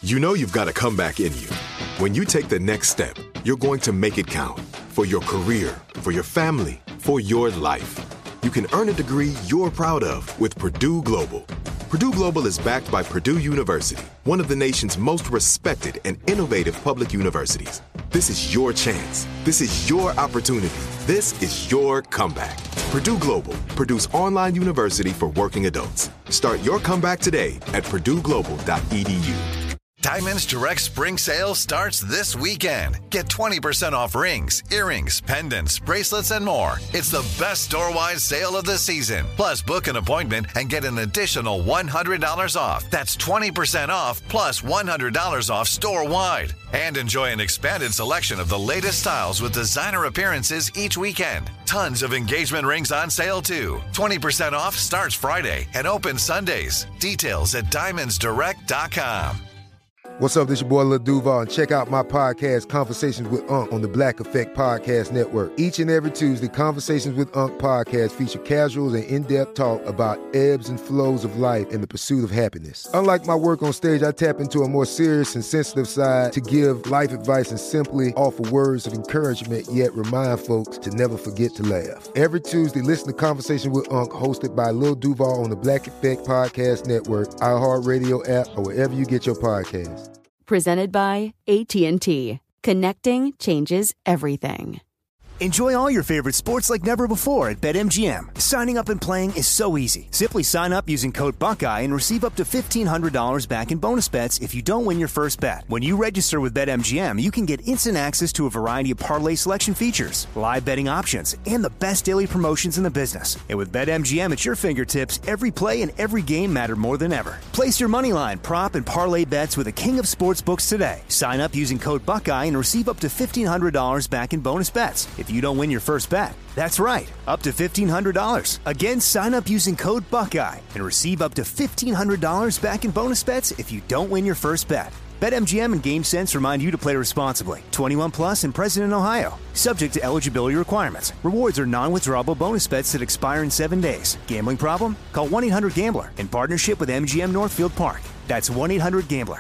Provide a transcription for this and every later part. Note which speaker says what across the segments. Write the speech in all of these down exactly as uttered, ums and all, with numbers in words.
Speaker 1: You know you've got a comeback in you. When you take the next step, you're going to make it count. For your career, for your family, for your life. You can earn a degree you're proud of with Purdue Global. Purdue Global is backed by Purdue University, one of the nation's most respected and innovative public universities. This is your chance. This is your opportunity. This is your comeback. Purdue Global, Purdue's online university for working adults. Start your comeback today at purdue global dot e d u.
Speaker 2: Diamonds Direct Spring Sale starts this weekend. Get twenty percent off rings, earrings, pendants, bracelets, and more. It's the best store-wide sale of the season. Plus, book an appointment and get an additional one hundred dollars off. That's twenty percent off plus one hundred dollars off store-wide. And enjoy an expanded selection of the latest styles with designer appearances each weekend. Tons of engagement rings on sale, too. twenty percent off starts Friday and opens Sundays. Details at diamonds direct dot com.
Speaker 3: What's up, this your boy Lil Duval, and check out my podcast, Conversations with Unc, on the Black Effect Podcast Network. Each and every Tuesday, Conversations with Unc podcast feature casuals and in-depth talk about ebbs and flows of life and the pursuit of happiness. Unlike my work on stage, I tap into a more serious and sensitive side to give life advice and simply offer words of encouragement, yet remind folks to never forget to laugh. Every Tuesday, listen to Conversations with Unc, hosted by Lil Duval on the Black Effect Podcast Network, iHeartRadio app, or wherever you get your podcasts.
Speaker 4: Presented by A T and T. Connecting changes everything.
Speaker 5: Enjoy all your favorite sports like never before at BetMGM. Signing up and playing is so easy. Simply sign up using code Buckeye and receive up to fifteen hundred dollars back in bonus bets if you don't win your first bet. When you register with BetMGM, you can get instant access to a variety of parlay selection features, live betting options, and the best daily promotions in the business. And with BetMGM at your fingertips, every play and every game matter more than ever. Place your moneyline, prop, and parlay bets with the king of sportsbooks today. Sign up using code Buckeye and receive up to fifteen hundred dollars back in bonus bets if you don't win your first bet. That's right, up to fifteen hundred dollars. Again, sign up using code Buckeye and receive up to fifteen hundred dollars back in bonus bets if you don't win your first bet. BetMGM and GameSense remind you to play responsibly. twenty-one plus and present in Ohio. Subject to eligibility requirements. Rewards are non-withdrawable bonus bets that expire in seven days. Gambling problem? Call one eight hundred gambler in partnership with M G M Northfield Park. That's one eight hundred gambler.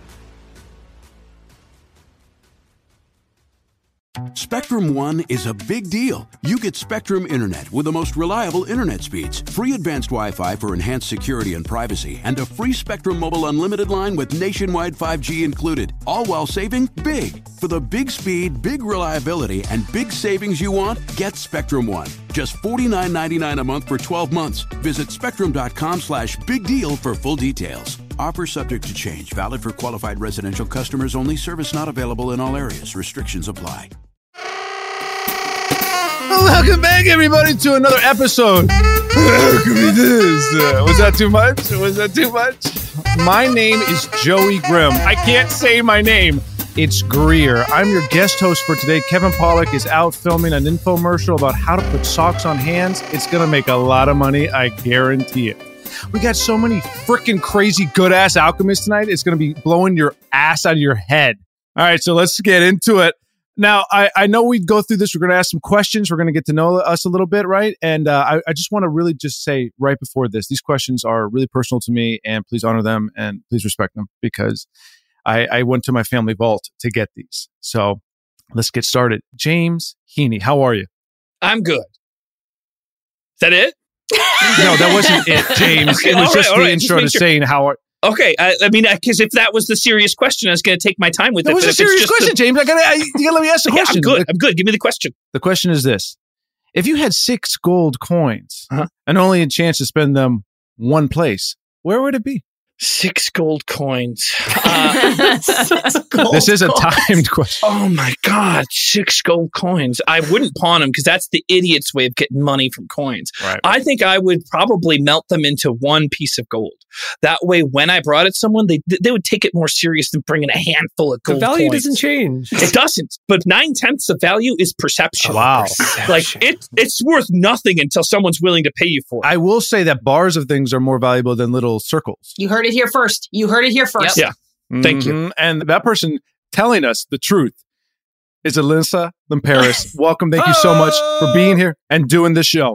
Speaker 6: Spectrum One is a big deal. You get Spectrum Internet with the most reliable internet speeds, free advanced Wi-Fi for enhanced security and privacy, and a free Spectrum Mobile Unlimited line with nationwide five G included, all while saving big. For the big speed, big reliability, and big savings you want, get Spectrum One. Just forty-nine ninety-nine a month for twelve months. Visit spectrum.com slash big deal for full details. Offer subject to change. Valid for qualified residential customers only. Service not available in all areas. Restrictions apply.
Speaker 7: Welcome back, everybody, to another episode. How could be this? Uh, was that too much? Was that too much? My name is Joey Grimm. I can't say my name. It's Greer. I'm your guest host for today. Kevin Pollak is out filming an infomercial about how to put socks on hands. It's going to make a lot of money, I guarantee it. We got so many freaking crazy good-ass alchemists tonight. It's going to be blowing your ass out of your head. All right, so let's get into it. Now, I, I know we'd go through this. We're going to ask some questions. We're going to get to know us a little bit, right? And uh, I, I just want to really just say right before this, these questions are really personal to me, and please honor them and please respect them because I, I went to my family vault to get these. So let's get started. James Heaney, how are you?
Speaker 8: I'm good. Is that it?
Speaker 7: No, that wasn't it, James.
Speaker 8: Okay,
Speaker 7: it was
Speaker 8: right,
Speaker 7: just the
Speaker 8: right,
Speaker 7: intro
Speaker 8: just
Speaker 7: to
Speaker 8: sure.
Speaker 7: saying how are
Speaker 8: Okay, I, I mean, because if that was the serious question, I was going to take my time with
Speaker 7: that
Speaker 8: it.
Speaker 7: was
Speaker 8: but
Speaker 7: a
Speaker 8: if
Speaker 7: serious
Speaker 8: it's just
Speaker 7: question,
Speaker 8: the,
Speaker 7: James. I gotta, I, you gotta let me ask the
Speaker 8: yeah,
Speaker 7: question.
Speaker 8: I'm good.
Speaker 7: The,
Speaker 8: I'm good. Give me the question.
Speaker 7: the question is this. If you had six gold coins
Speaker 8: Uh-huh.
Speaker 7: and only a chance to spend them one place, where would it be?
Speaker 8: Six gold coins. Uh,
Speaker 9: Gold
Speaker 7: This is a
Speaker 9: coins.
Speaker 7: timed question.
Speaker 8: oh my God, six gold coins. I wouldn't pawn them because that's the idiot's way of getting money from coins.
Speaker 7: Right.
Speaker 8: I think I would probably melt them into one piece of gold. That way, when I brought it someone, they they would take it more serious than bringing a handful of
Speaker 9: The
Speaker 8: gold
Speaker 9: value
Speaker 8: coins.
Speaker 9: doesn't change.
Speaker 8: It doesn't. But nine tenths of value is perception.
Speaker 7: Wow.
Speaker 8: Like it, it's worth nothing until someone's willing to pay you for it.
Speaker 7: I will say that bars of things are more valuable than little circles.
Speaker 10: You heard it here first. You heard it here first.
Speaker 8: Yeah. Thank you.
Speaker 7: Mhm. And that person telling us the truth is Alyssa Limperis. Welcome. Thank you so much for being here and doing this show.
Speaker 10: Oh,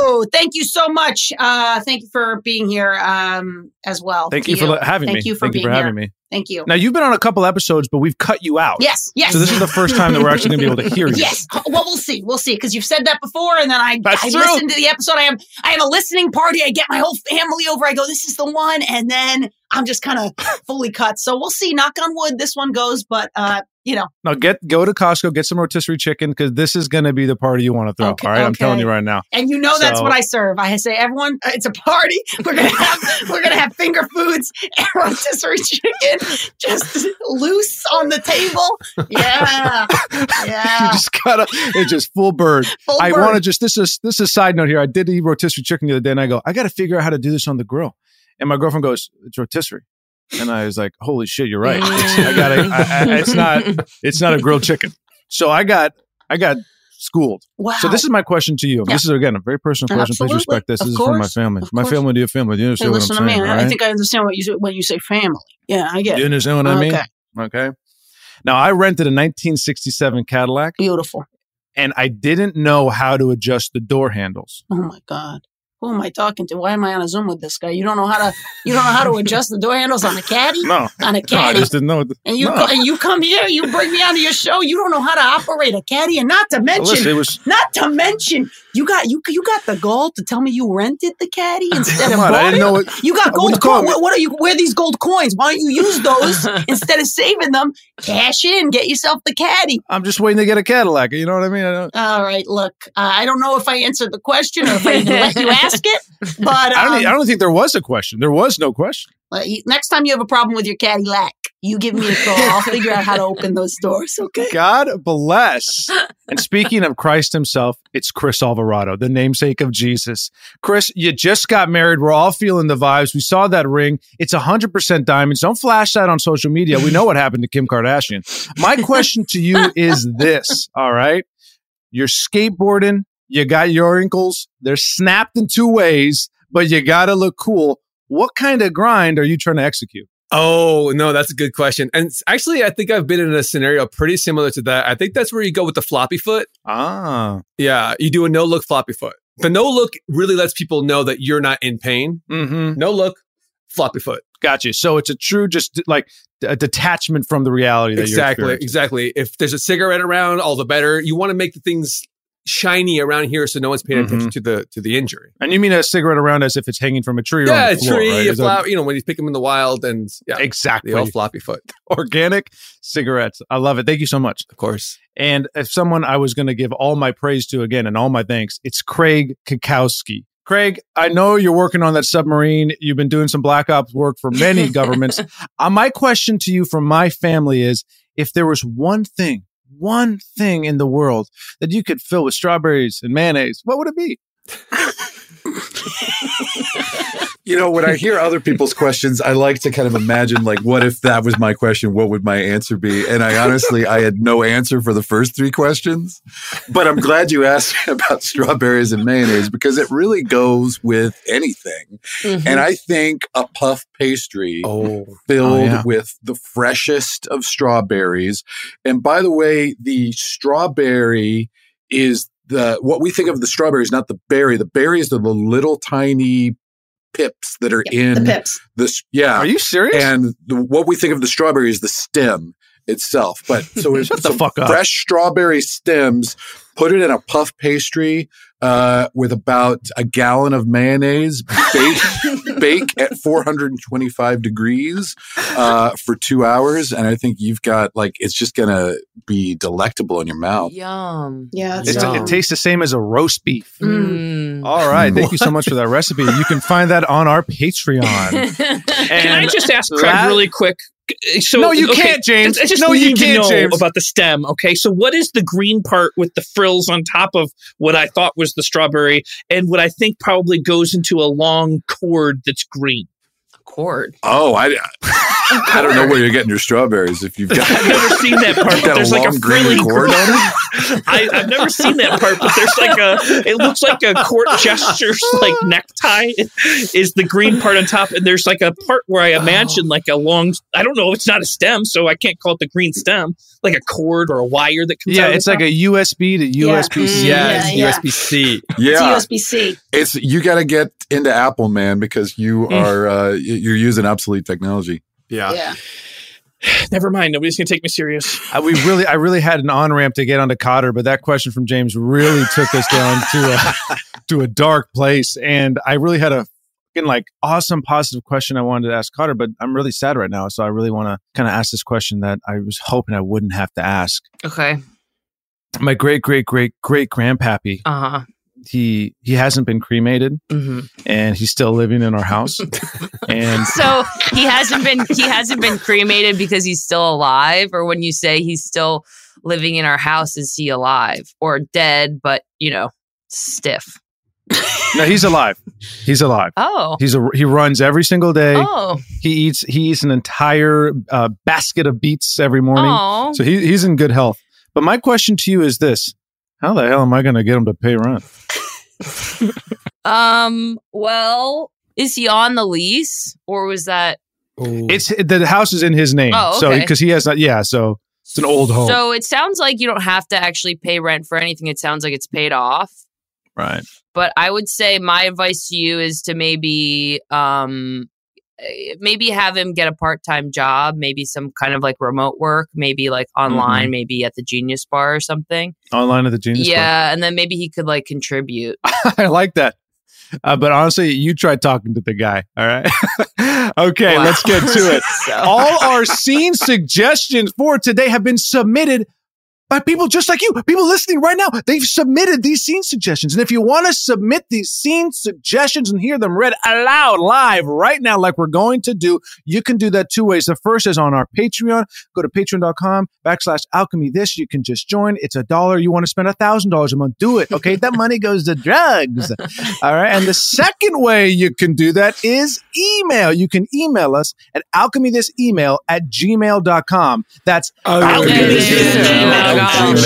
Speaker 10: you. Thank you so much. Uh, thank you for being here um, as well.
Speaker 7: Thank you, you for having
Speaker 10: thank
Speaker 7: me.
Speaker 10: You for
Speaker 7: thank
Speaker 10: being
Speaker 7: you for having
Speaker 10: here.
Speaker 7: me.
Speaker 10: Thank you.
Speaker 7: Now, you've been on a couple episodes, but we've cut you out.
Speaker 10: Yes, yes.
Speaker 7: So this is the first time that we're actually going to be able to hear you.
Speaker 10: Yes. Well, we'll see. We'll see. Because you've said that before, and then I,
Speaker 7: That's
Speaker 10: I
Speaker 7: true.
Speaker 10: listen to the episode. I have I have a listening party. I get my whole family over. I go, this is the one. And then I'm just kind of fully cut. So we'll see. Knock on wood, this one goes. But, uh, you know.
Speaker 7: Now, get go to Costco, get some rotisserie chicken, because this is going to be the party you want to throw.
Speaker 10: Okay,
Speaker 7: all right? I'm
Speaker 10: okay.
Speaker 7: telling you right now.
Speaker 10: And you know that's
Speaker 7: So-
Speaker 10: what I serve. I say, everyone, uh, it's a party. We're gonna have we're gonna have finger foods and rotisserie chicken just loose on the table. Yeah, yeah.
Speaker 7: You just gotta, it's just full bird.
Speaker 10: Full
Speaker 7: I
Speaker 10: bird.
Speaker 7: want to just, this is this is a side note here. I did eat rotisserie chicken the other day, and I go, I got to figure out how to do this on the grill. And my girlfriend goes, it's rotisserie. And I was like, holy shit, you're right. It's, I gotta, I, I, it's not, it's not a grilled chicken. So I got, I got schooled.
Speaker 10: Wow.
Speaker 7: So this is my question to you.
Speaker 10: Yeah.
Speaker 7: This is, again, a very personal question.
Speaker 10: Absolutely.
Speaker 7: Please respect this.
Speaker 10: Of
Speaker 7: This is from my
Speaker 10: course.
Speaker 7: family.
Speaker 10: Of
Speaker 7: My
Speaker 10: course.
Speaker 7: family to your family. Do you
Speaker 10: Hey,
Speaker 7: understand what
Speaker 10: listen
Speaker 7: I'm
Speaker 10: to
Speaker 7: saying?
Speaker 10: me.
Speaker 7: all
Speaker 10: I
Speaker 7: right?
Speaker 10: think I understand what you say when you say family. Yeah, I get
Speaker 7: Do you
Speaker 10: it.
Speaker 7: understand what I mean?
Speaker 10: Okay.
Speaker 7: Okay. Now, I rented a nineteen sixty-seven Cadillac,
Speaker 10: Beautiful.
Speaker 7: and I didn't know how to adjust the door handles.
Speaker 10: Oh my God. Who am I talking to? Why am I on a Zoom with this guy? You don't know how to you don't know how to adjust the door handles on a caddy?
Speaker 7: No.
Speaker 10: On a
Speaker 7: No, I
Speaker 10: caddy.
Speaker 7: just didn't know. What the,
Speaker 10: and you
Speaker 7: no.
Speaker 10: co- and you come here, you bring me onto your show, you don't know how to operate a caddy, and not to mention
Speaker 7: Listen, it was-
Speaker 10: not to mention you got you you got the gall to tell me you rented the caddy instead of
Speaker 7: Come on, I
Speaker 10: bought
Speaker 7: didn't
Speaker 10: it?
Speaker 7: know what-
Speaker 10: You got
Speaker 7: what do
Speaker 10: gold
Speaker 7: you call
Speaker 10: coins.
Speaker 7: me?
Speaker 10: What, what are you where are these gold coins? Why don't you use those instead of saving them? Cash in, get yourself the caddy.
Speaker 7: I'm just waiting to get a Cadillac. You know what I mean? I don't,
Speaker 10: All right, look, uh, I don't know if I answered the question or if I even let you ask it, but
Speaker 7: I, don't,
Speaker 10: um,
Speaker 7: I don't think there was a question. There was no question.
Speaker 10: uh, you- next time you have a problem with your Cadillac, you give me a call. I'll figure out how to open those doors, okay?
Speaker 7: God bless. And speaking of Christ himself, it's Chris Alvarado, the namesake of Jesus. Chris, you just got married. We're all feeling the vibes. We saw that ring. It's one hundred percent diamonds. Don't flash that on social media. We know what happened to Kim Kardashian. My question to you is this, all right? You're skateboarding. You got your ankles. They're snapped in two ways, but you got to look cool. What kind of grind are you trying to execute?
Speaker 9: Oh, no, that's a good question. And s- actually, I think I've been in a scenario pretty similar to that. I think that's where you go with the floppy foot.
Speaker 7: Ah.
Speaker 9: Yeah, you do a no look floppy foot. The no look really lets people know that you're not in pain.
Speaker 7: Mm-hmm.
Speaker 9: No look, floppy foot.
Speaker 7: Gotcha. So it's a true, just like a detachment from the reality that you're
Speaker 9: Exactly,
Speaker 7: experiencing.
Speaker 9: exactly. If there's a cigarette around, all the better. You want to make the things shiny around here so no one's paying
Speaker 7: Mhm.
Speaker 9: attention to the to the injury.
Speaker 7: And you mean a cigarette around as if it's hanging from a tree or
Speaker 9: Yeah,
Speaker 7: on
Speaker 9: a
Speaker 7: the floor,
Speaker 9: tree,
Speaker 7: right?
Speaker 9: a
Speaker 7: Is that-
Speaker 9: flower, you know, when you pick them in the wild and yeah,
Speaker 7: Exactly.
Speaker 9: the old floppy foot.
Speaker 7: Organic cigarettes. I love it. Thank you so much.
Speaker 9: Of course.
Speaker 7: And if someone I was going to give all my praise to again and all my thanks, it's Craig Kukowski. Craig, I know you're working on that submarine. You've been doing some black ops work for many governments. Uh, my question to you from my family is, if there was one thing, one thing in the world that you could fill with strawberries and mayonnaise, what would it be?
Speaker 11: You know, when I hear other people's questions, I like to kind of imagine, like, what if that was my question? What would my answer be? And I honestly, I had no answer for the first three questions. But I'm glad you asked me about strawberries and mayonnaise because it really goes with anything.
Speaker 10: Mhm.
Speaker 11: And I think a puff pastry
Speaker 9: Oh.
Speaker 11: filled
Speaker 7: Oh, yeah.
Speaker 11: with the freshest of strawberries. And by the way, the strawberry is the what we think of the strawberry is not the berry. The berries are the little tiny pips that are
Speaker 10: Yeah,
Speaker 11: in
Speaker 10: the pips.
Speaker 11: this. Yeah.
Speaker 7: Are you serious?
Speaker 11: And the, what we think of the strawberry is the stem itself. But so it's
Speaker 7: Shut the
Speaker 11: some
Speaker 7: fuck up.
Speaker 11: fresh strawberry stems, put it in a puff pastry uh, with about a gallon of mayonnaise, bake, bake at four hundred twenty-five degrees uh, for two hours. And I think you've got like, it's just going to be delectable in your mouth.
Speaker 12: Yum.
Speaker 10: Yeah,
Speaker 7: It's,
Speaker 12: Yum.
Speaker 7: it tastes the same as a roast beef.
Speaker 12: Mm.
Speaker 7: All right. Thank you so much for that recipe. You can find that on our Patreon.
Speaker 8: Can I
Speaker 7: And
Speaker 8: just ask Craig
Speaker 7: la-
Speaker 8: really quick? So
Speaker 7: No, you
Speaker 8: okay,
Speaker 7: can't, James.
Speaker 8: I just
Speaker 7: No,
Speaker 8: need
Speaker 7: you
Speaker 8: to
Speaker 7: can't,
Speaker 8: know
Speaker 7: James.
Speaker 8: about the stem. Okay, so what is the green part with the frills on top of what I thought was the strawberry, and what I think probably goes into a long cord that's green?
Speaker 12: Cord.
Speaker 11: Oh, I I don't know where you're getting your strawberries. If you've got,
Speaker 8: I've never seen that part, but
Speaker 11: got
Speaker 8: there's
Speaker 11: a
Speaker 8: like a
Speaker 11: long green
Speaker 8: frilly
Speaker 11: cord on it.
Speaker 8: I, I've never seen that part, but there's like a, it looks like a court jester's like necktie is the green part on top. And there's like a part where I imagine like a long, I don't know, it's not a stem, so I can't call it the green stem, like a cord or a wire that comes
Speaker 7: Yeah,
Speaker 8: out.
Speaker 7: it's like a U S B to U S B C.
Speaker 9: Yeah,
Speaker 10: Yeah,
Speaker 9: it's
Speaker 10: yeah.
Speaker 9: U S B C.
Speaker 11: Yeah,
Speaker 10: It's U S B C.
Speaker 11: It's you got to get into Apple, man, because you are uh, y- you're using obsolete technology.
Speaker 9: Yeah.
Speaker 10: Yeah.
Speaker 8: Never mind. Nobody's going to take me serious.
Speaker 7: I, we really, I really had an on ramp to get onto Cotter, but that question from James really took us down to a to a dark place, and I really had a fucking like awesome positive question I wanted to ask Cotter, but I'm really sad right now, so I really want to kind of ask this question that I was hoping I wouldn't have to ask.
Speaker 12: Okay.
Speaker 7: My great great great great grandpappy,
Speaker 12: Uh huh.
Speaker 7: he he hasn't been cremated,
Speaker 12: hmm
Speaker 7: and he's still living in our house, and
Speaker 12: So he hasn't been he hasn't been cremated because he's still alive, or when you say he's still living in our house, is he alive or dead? But you know, stiff.
Speaker 7: no, he's alive. He's alive.
Speaker 12: Oh.
Speaker 7: He's a he runs every single day.
Speaker 12: Oh.
Speaker 7: He eats he eats an entire uh, basket of beets every morning.
Speaker 12: Oh.
Speaker 7: So he he's in good health. But my question to you is this: how the hell am I going to get him to pay rent?
Speaker 12: Um. Well, is he on the lease, or was that?
Speaker 7: It's the house is in his name.
Speaker 12: Oh,
Speaker 7: So
Speaker 12: okay.
Speaker 7: because he has not, yeah. So it's an old home,
Speaker 12: So it sounds like you don't have to actually pay rent for anything. It sounds like it's paid off.
Speaker 7: right?
Speaker 12: But I would say my advice to you is to maybe um eh, maybe have him get a part-time job, maybe some kind of like remote work, maybe like online,
Speaker 7: Mm-hmm.
Speaker 12: maybe at the Genius Bar or something.
Speaker 7: Online at the Genius Bar.
Speaker 12: Yeah, and then maybe he could like contribute.
Speaker 7: I like that. Uh, but honestly, you try talking to the guy. All right. Okay,
Speaker 12: Wow.
Speaker 7: let's get to it.
Speaker 12: So-
Speaker 7: All our scene suggestions for today have been submitted by people just like you, people listening right now. They've submitted these scene suggestions. And if you want to submit these scene suggestions and hear them read aloud live right now, like we're going to do, you can do that two ways. The first is on our Patreon. Go to patreon.com backslash alchemy this. You can just join. It's a dollar. You want to spend a thousand dollars a month. Do it. Okay. That money goes to drugs. All right. And the second way you can do that is email. You can email us at alchemythisemail at gmail dot com. That's
Speaker 8: Alchemythisemail.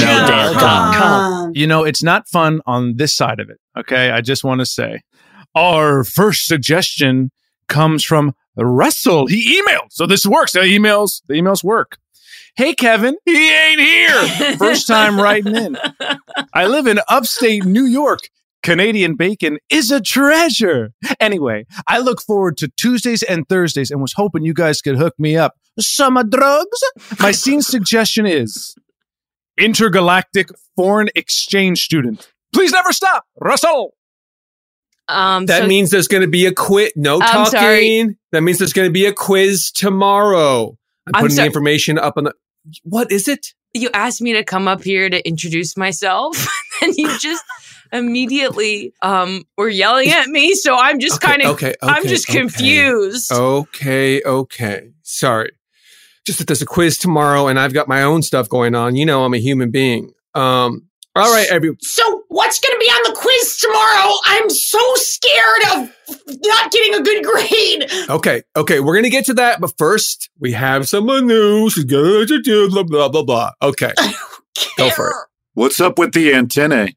Speaker 10: Um,
Speaker 7: You know, it's not fun on this side of it. Okay. I just want to say our first suggestion comes from Russell. He emailed. So this works. The emails, the emails work. Hey, Kevin, he ain't here. First time writing in. I live in upstate New York. Canadian bacon is a treasure. Anyway, I look forward to Tuesdays and Thursdays and was hoping you guys could hook me up. Some drugs? My scene suggestion is intergalactic foreign exchange student. Please never stop, Russell.
Speaker 12: Um,
Speaker 9: That
Speaker 12: so-
Speaker 9: means there's going to be a quiz. No
Speaker 12: I'm
Speaker 9: talking.
Speaker 12: sorry.
Speaker 9: That means there's going to be a quiz tomorrow. I'm
Speaker 12: I'm
Speaker 9: putting the
Speaker 12: sorry.
Speaker 9: information up on the. What is it?
Speaker 12: you asked me to come up here to introduce myself, and you just immediately um were yelling at me. So I'm just
Speaker 9: Okay,
Speaker 12: kind of,
Speaker 9: okay,
Speaker 12: I'm
Speaker 9: okay,
Speaker 12: just
Speaker 9: okay.
Speaker 12: confused.
Speaker 9: Okay, okay. Sorry. Just that there's a quiz tomorrow, and I've got my own stuff going on. You know, I'm a human being. Um. All right, every.
Speaker 10: So what's going to be on the quiz tomorrow? I'm so scared of not getting a good grade.
Speaker 9: Okay, okay, we're gonna get to that, but first we have some news. Blah blah blah blah. Okay, go for it.
Speaker 11: What's up with the antennae?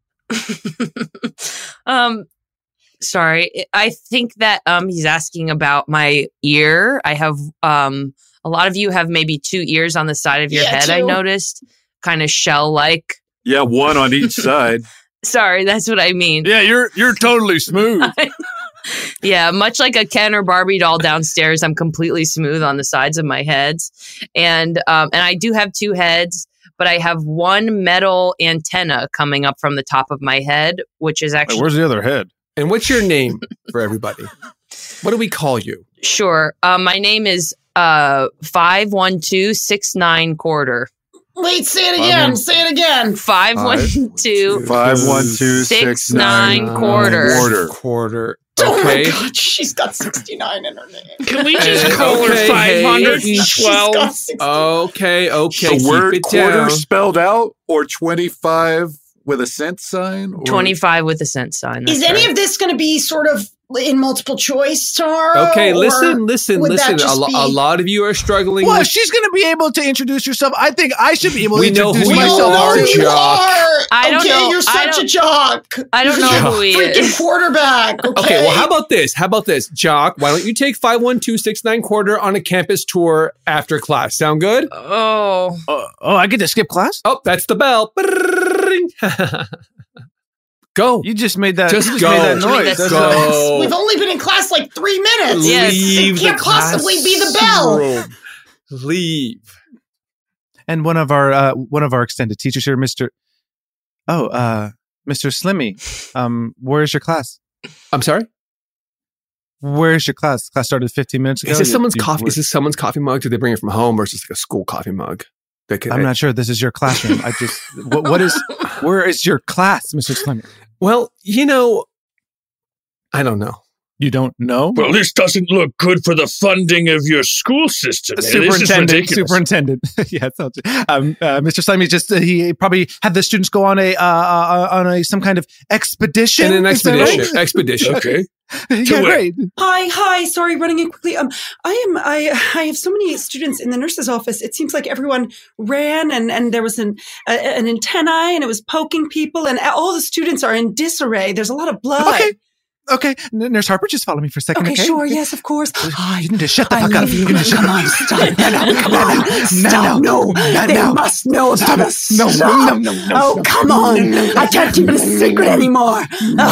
Speaker 12: um sorry, I think that um he's asking about my ear. I have um a lot of you have maybe two ears on the side of your
Speaker 10: Yeah,
Speaker 12: head. I
Speaker 10: two.
Speaker 12: noticed, kind of shell-like.
Speaker 11: Yeah, one on each side.
Speaker 12: Sorry, that's what I mean.
Speaker 7: Yeah, you're you're totally smooth.
Speaker 12: Yeah, much like a Ken or Barbie doll downstairs, I'm completely smooth on the sides of my heads, and um, and I do have two heads, but I have one metal antenna coming up from the top of my head, which is
Speaker 7: Wait,
Speaker 12: actually
Speaker 7: where's the other head?
Speaker 9: And what's your name for everybody? What do we call you?
Speaker 12: sure. Um, my name is uh five one two six nine quarter.
Speaker 10: Wait, say it again.
Speaker 11: Um,
Speaker 10: say it again.
Speaker 12: Five one two
Speaker 11: Five one two
Speaker 12: six
Speaker 11: six
Speaker 12: nine
Speaker 11: nine
Speaker 12: quarter.
Speaker 11: quarter.
Speaker 9: Quarter.
Speaker 10: Oh
Speaker 9: Okay.
Speaker 10: my God, she's got sixty-nine in her name.
Speaker 8: Can we just
Speaker 9: Uh,
Speaker 8: call her
Speaker 9: okay,
Speaker 8: five hundred
Speaker 10: She's got
Speaker 8: twelve?
Speaker 10: sixty-nine.
Speaker 9: Okay. Okay.
Speaker 11: The
Speaker 9: keep
Speaker 11: word
Speaker 9: it
Speaker 11: quarter
Speaker 9: down.
Speaker 11: spelled out or twenty-five with a cent sign? Or?
Speaker 12: twenty-five with a cent sign.
Speaker 10: Is any right. of this going to be sort of in multiple choice tomorrow?
Speaker 9: Okay, listen, listen, listen. A, lo- be... a lot of you are struggling.
Speaker 7: Well,
Speaker 9: with...
Speaker 7: if she's going to be able to introduce herself, I think I should be able
Speaker 9: we
Speaker 7: to introduce
Speaker 9: know who
Speaker 7: myself.
Speaker 9: Are,
Speaker 10: you
Speaker 9: jock.
Speaker 10: are.
Speaker 12: I don't
Speaker 10: okay,
Speaker 12: know.
Speaker 10: You're such a jock.
Speaker 12: I don't know who he
Speaker 10: freaking
Speaker 12: is.
Speaker 10: Quarterback. Okay?
Speaker 9: okay, well, how about this? How about this, Jock? Why don't you take five one two six nine quarter on a campus tour after class? Sound good?
Speaker 12: Oh.
Speaker 7: Uh, oh, I get to skip class?
Speaker 9: Oh, that's the bell. Go.
Speaker 7: You just made that.
Speaker 9: Just,
Speaker 7: just
Speaker 9: go.
Speaker 7: Made that noise.
Speaker 9: Just go.
Speaker 10: We've only been in class like three minutes.
Speaker 12: Yes.
Speaker 10: It can't possibly be the bell.
Speaker 9: Room. Leave.
Speaker 7: And one of our uh, one of our extended teachers here, Mister Oh, uh, Mister Slimmy. Um, where's your class?
Speaker 9: I'm sorry.
Speaker 7: Where's your class? Class started fifteen minutes ago.
Speaker 9: Is this
Speaker 7: you,
Speaker 9: someone's
Speaker 7: you,
Speaker 9: coffee? Is this someone's coffee mug? Do they bring it from home, or is this like a school coffee mug? Can,
Speaker 7: I'm I, not sure. This is your classroom. I just what, what is where is your class, Mister Slimmy?
Speaker 9: Well, you know, I don't know.
Speaker 7: You don't know?
Speaker 8: Well, this doesn't look good for the funding of your school system.
Speaker 7: Superintendent, superintendent. yeah, um, uh, Mister Slimy just uh, he probably had the students go on a uh, uh, on a some kind of expedition.
Speaker 9: In an expedition, right? expedition.
Speaker 8: Okay.
Speaker 7: yeah, great.
Speaker 13: Hi, hi. Sorry, running in quickly. Um, I am. I I have so many students in the nurse's office. It seems like everyone ran, and and there was an uh, an antennae, and it was poking people, and all the students are in disarray. There's a lot of blood.
Speaker 7: Okay. Okay, Nurse Harper, just follow me for a second.
Speaker 13: Okay,
Speaker 7: okay?
Speaker 13: sure, yes, of course.
Speaker 7: Oh, you need to shut the
Speaker 13: I
Speaker 7: fuck up.
Speaker 13: You.
Speaker 7: You need to shut
Speaker 13: come on, stop. No, no, come on. Stop. No,
Speaker 7: no,
Speaker 13: they
Speaker 7: no.
Speaker 13: must know
Speaker 7: Stop
Speaker 13: about
Speaker 7: it. No, no, no, no, no.
Speaker 13: Oh,
Speaker 7: no,
Speaker 13: come
Speaker 7: no,
Speaker 13: on.
Speaker 7: No, no, no,
Speaker 13: I can't keep it a secret anymore.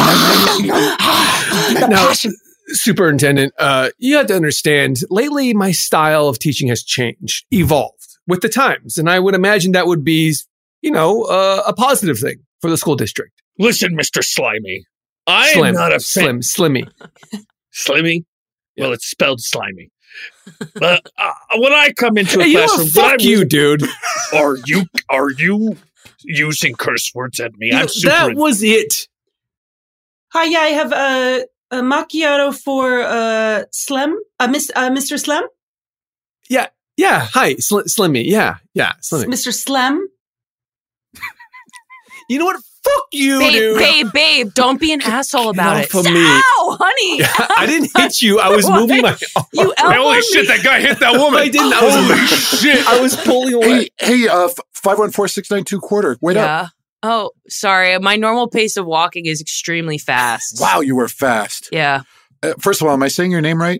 Speaker 13: The
Speaker 9: now,
Speaker 13: passion.
Speaker 9: Superintendent, uh, you have to understand, lately my style of teaching has changed, evolved with the times. And I would imagine that would be, you know, uh, a positive thing for the school district.
Speaker 8: Listen, Mister Slimy. I
Speaker 9: Slim,
Speaker 8: am not a
Speaker 9: slim, slimmy.
Speaker 8: Slimmy? Yeah. Well, it's spelled slimy. uh, uh, when I come into a
Speaker 9: hey,
Speaker 8: classroom,
Speaker 9: you know, fuck
Speaker 8: I,
Speaker 9: you, dude.
Speaker 8: Are you are you using curse words at me?
Speaker 9: You
Speaker 8: I'm
Speaker 9: know,
Speaker 8: super.
Speaker 9: That was it.
Speaker 13: Hi, yeah, I have a, a macchiato for uh, Slim, uh, Miss, uh, Mister Slim.
Speaker 9: Yeah, yeah. Hi, Sl- Slimmy. Yeah, yeah, Slimmy.
Speaker 13: Mister Slim.
Speaker 9: You know what? Fuck you,
Speaker 12: babe,
Speaker 9: dude.
Speaker 12: Babe, babe, don't be an asshole about it.
Speaker 9: Of me.
Speaker 12: Ow, honey.
Speaker 9: I didn't hit you. I was moving my arm.
Speaker 12: You
Speaker 8: Holy
Speaker 12: me.
Speaker 8: shit, that guy hit that woman.
Speaker 9: I didn't. I was,
Speaker 8: Holy shit.
Speaker 9: I was pulling away.
Speaker 11: Hey, hey uh, five one four six nine two quarter. Wait
Speaker 12: yeah.
Speaker 11: up.
Speaker 12: Oh, sorry. My normal pace of walking is extremely fast.
Speaker 11: Wow, you were fast.
Speaker 12: Yeah.
Speaker 11: Uh, first of all, am I saying your name right?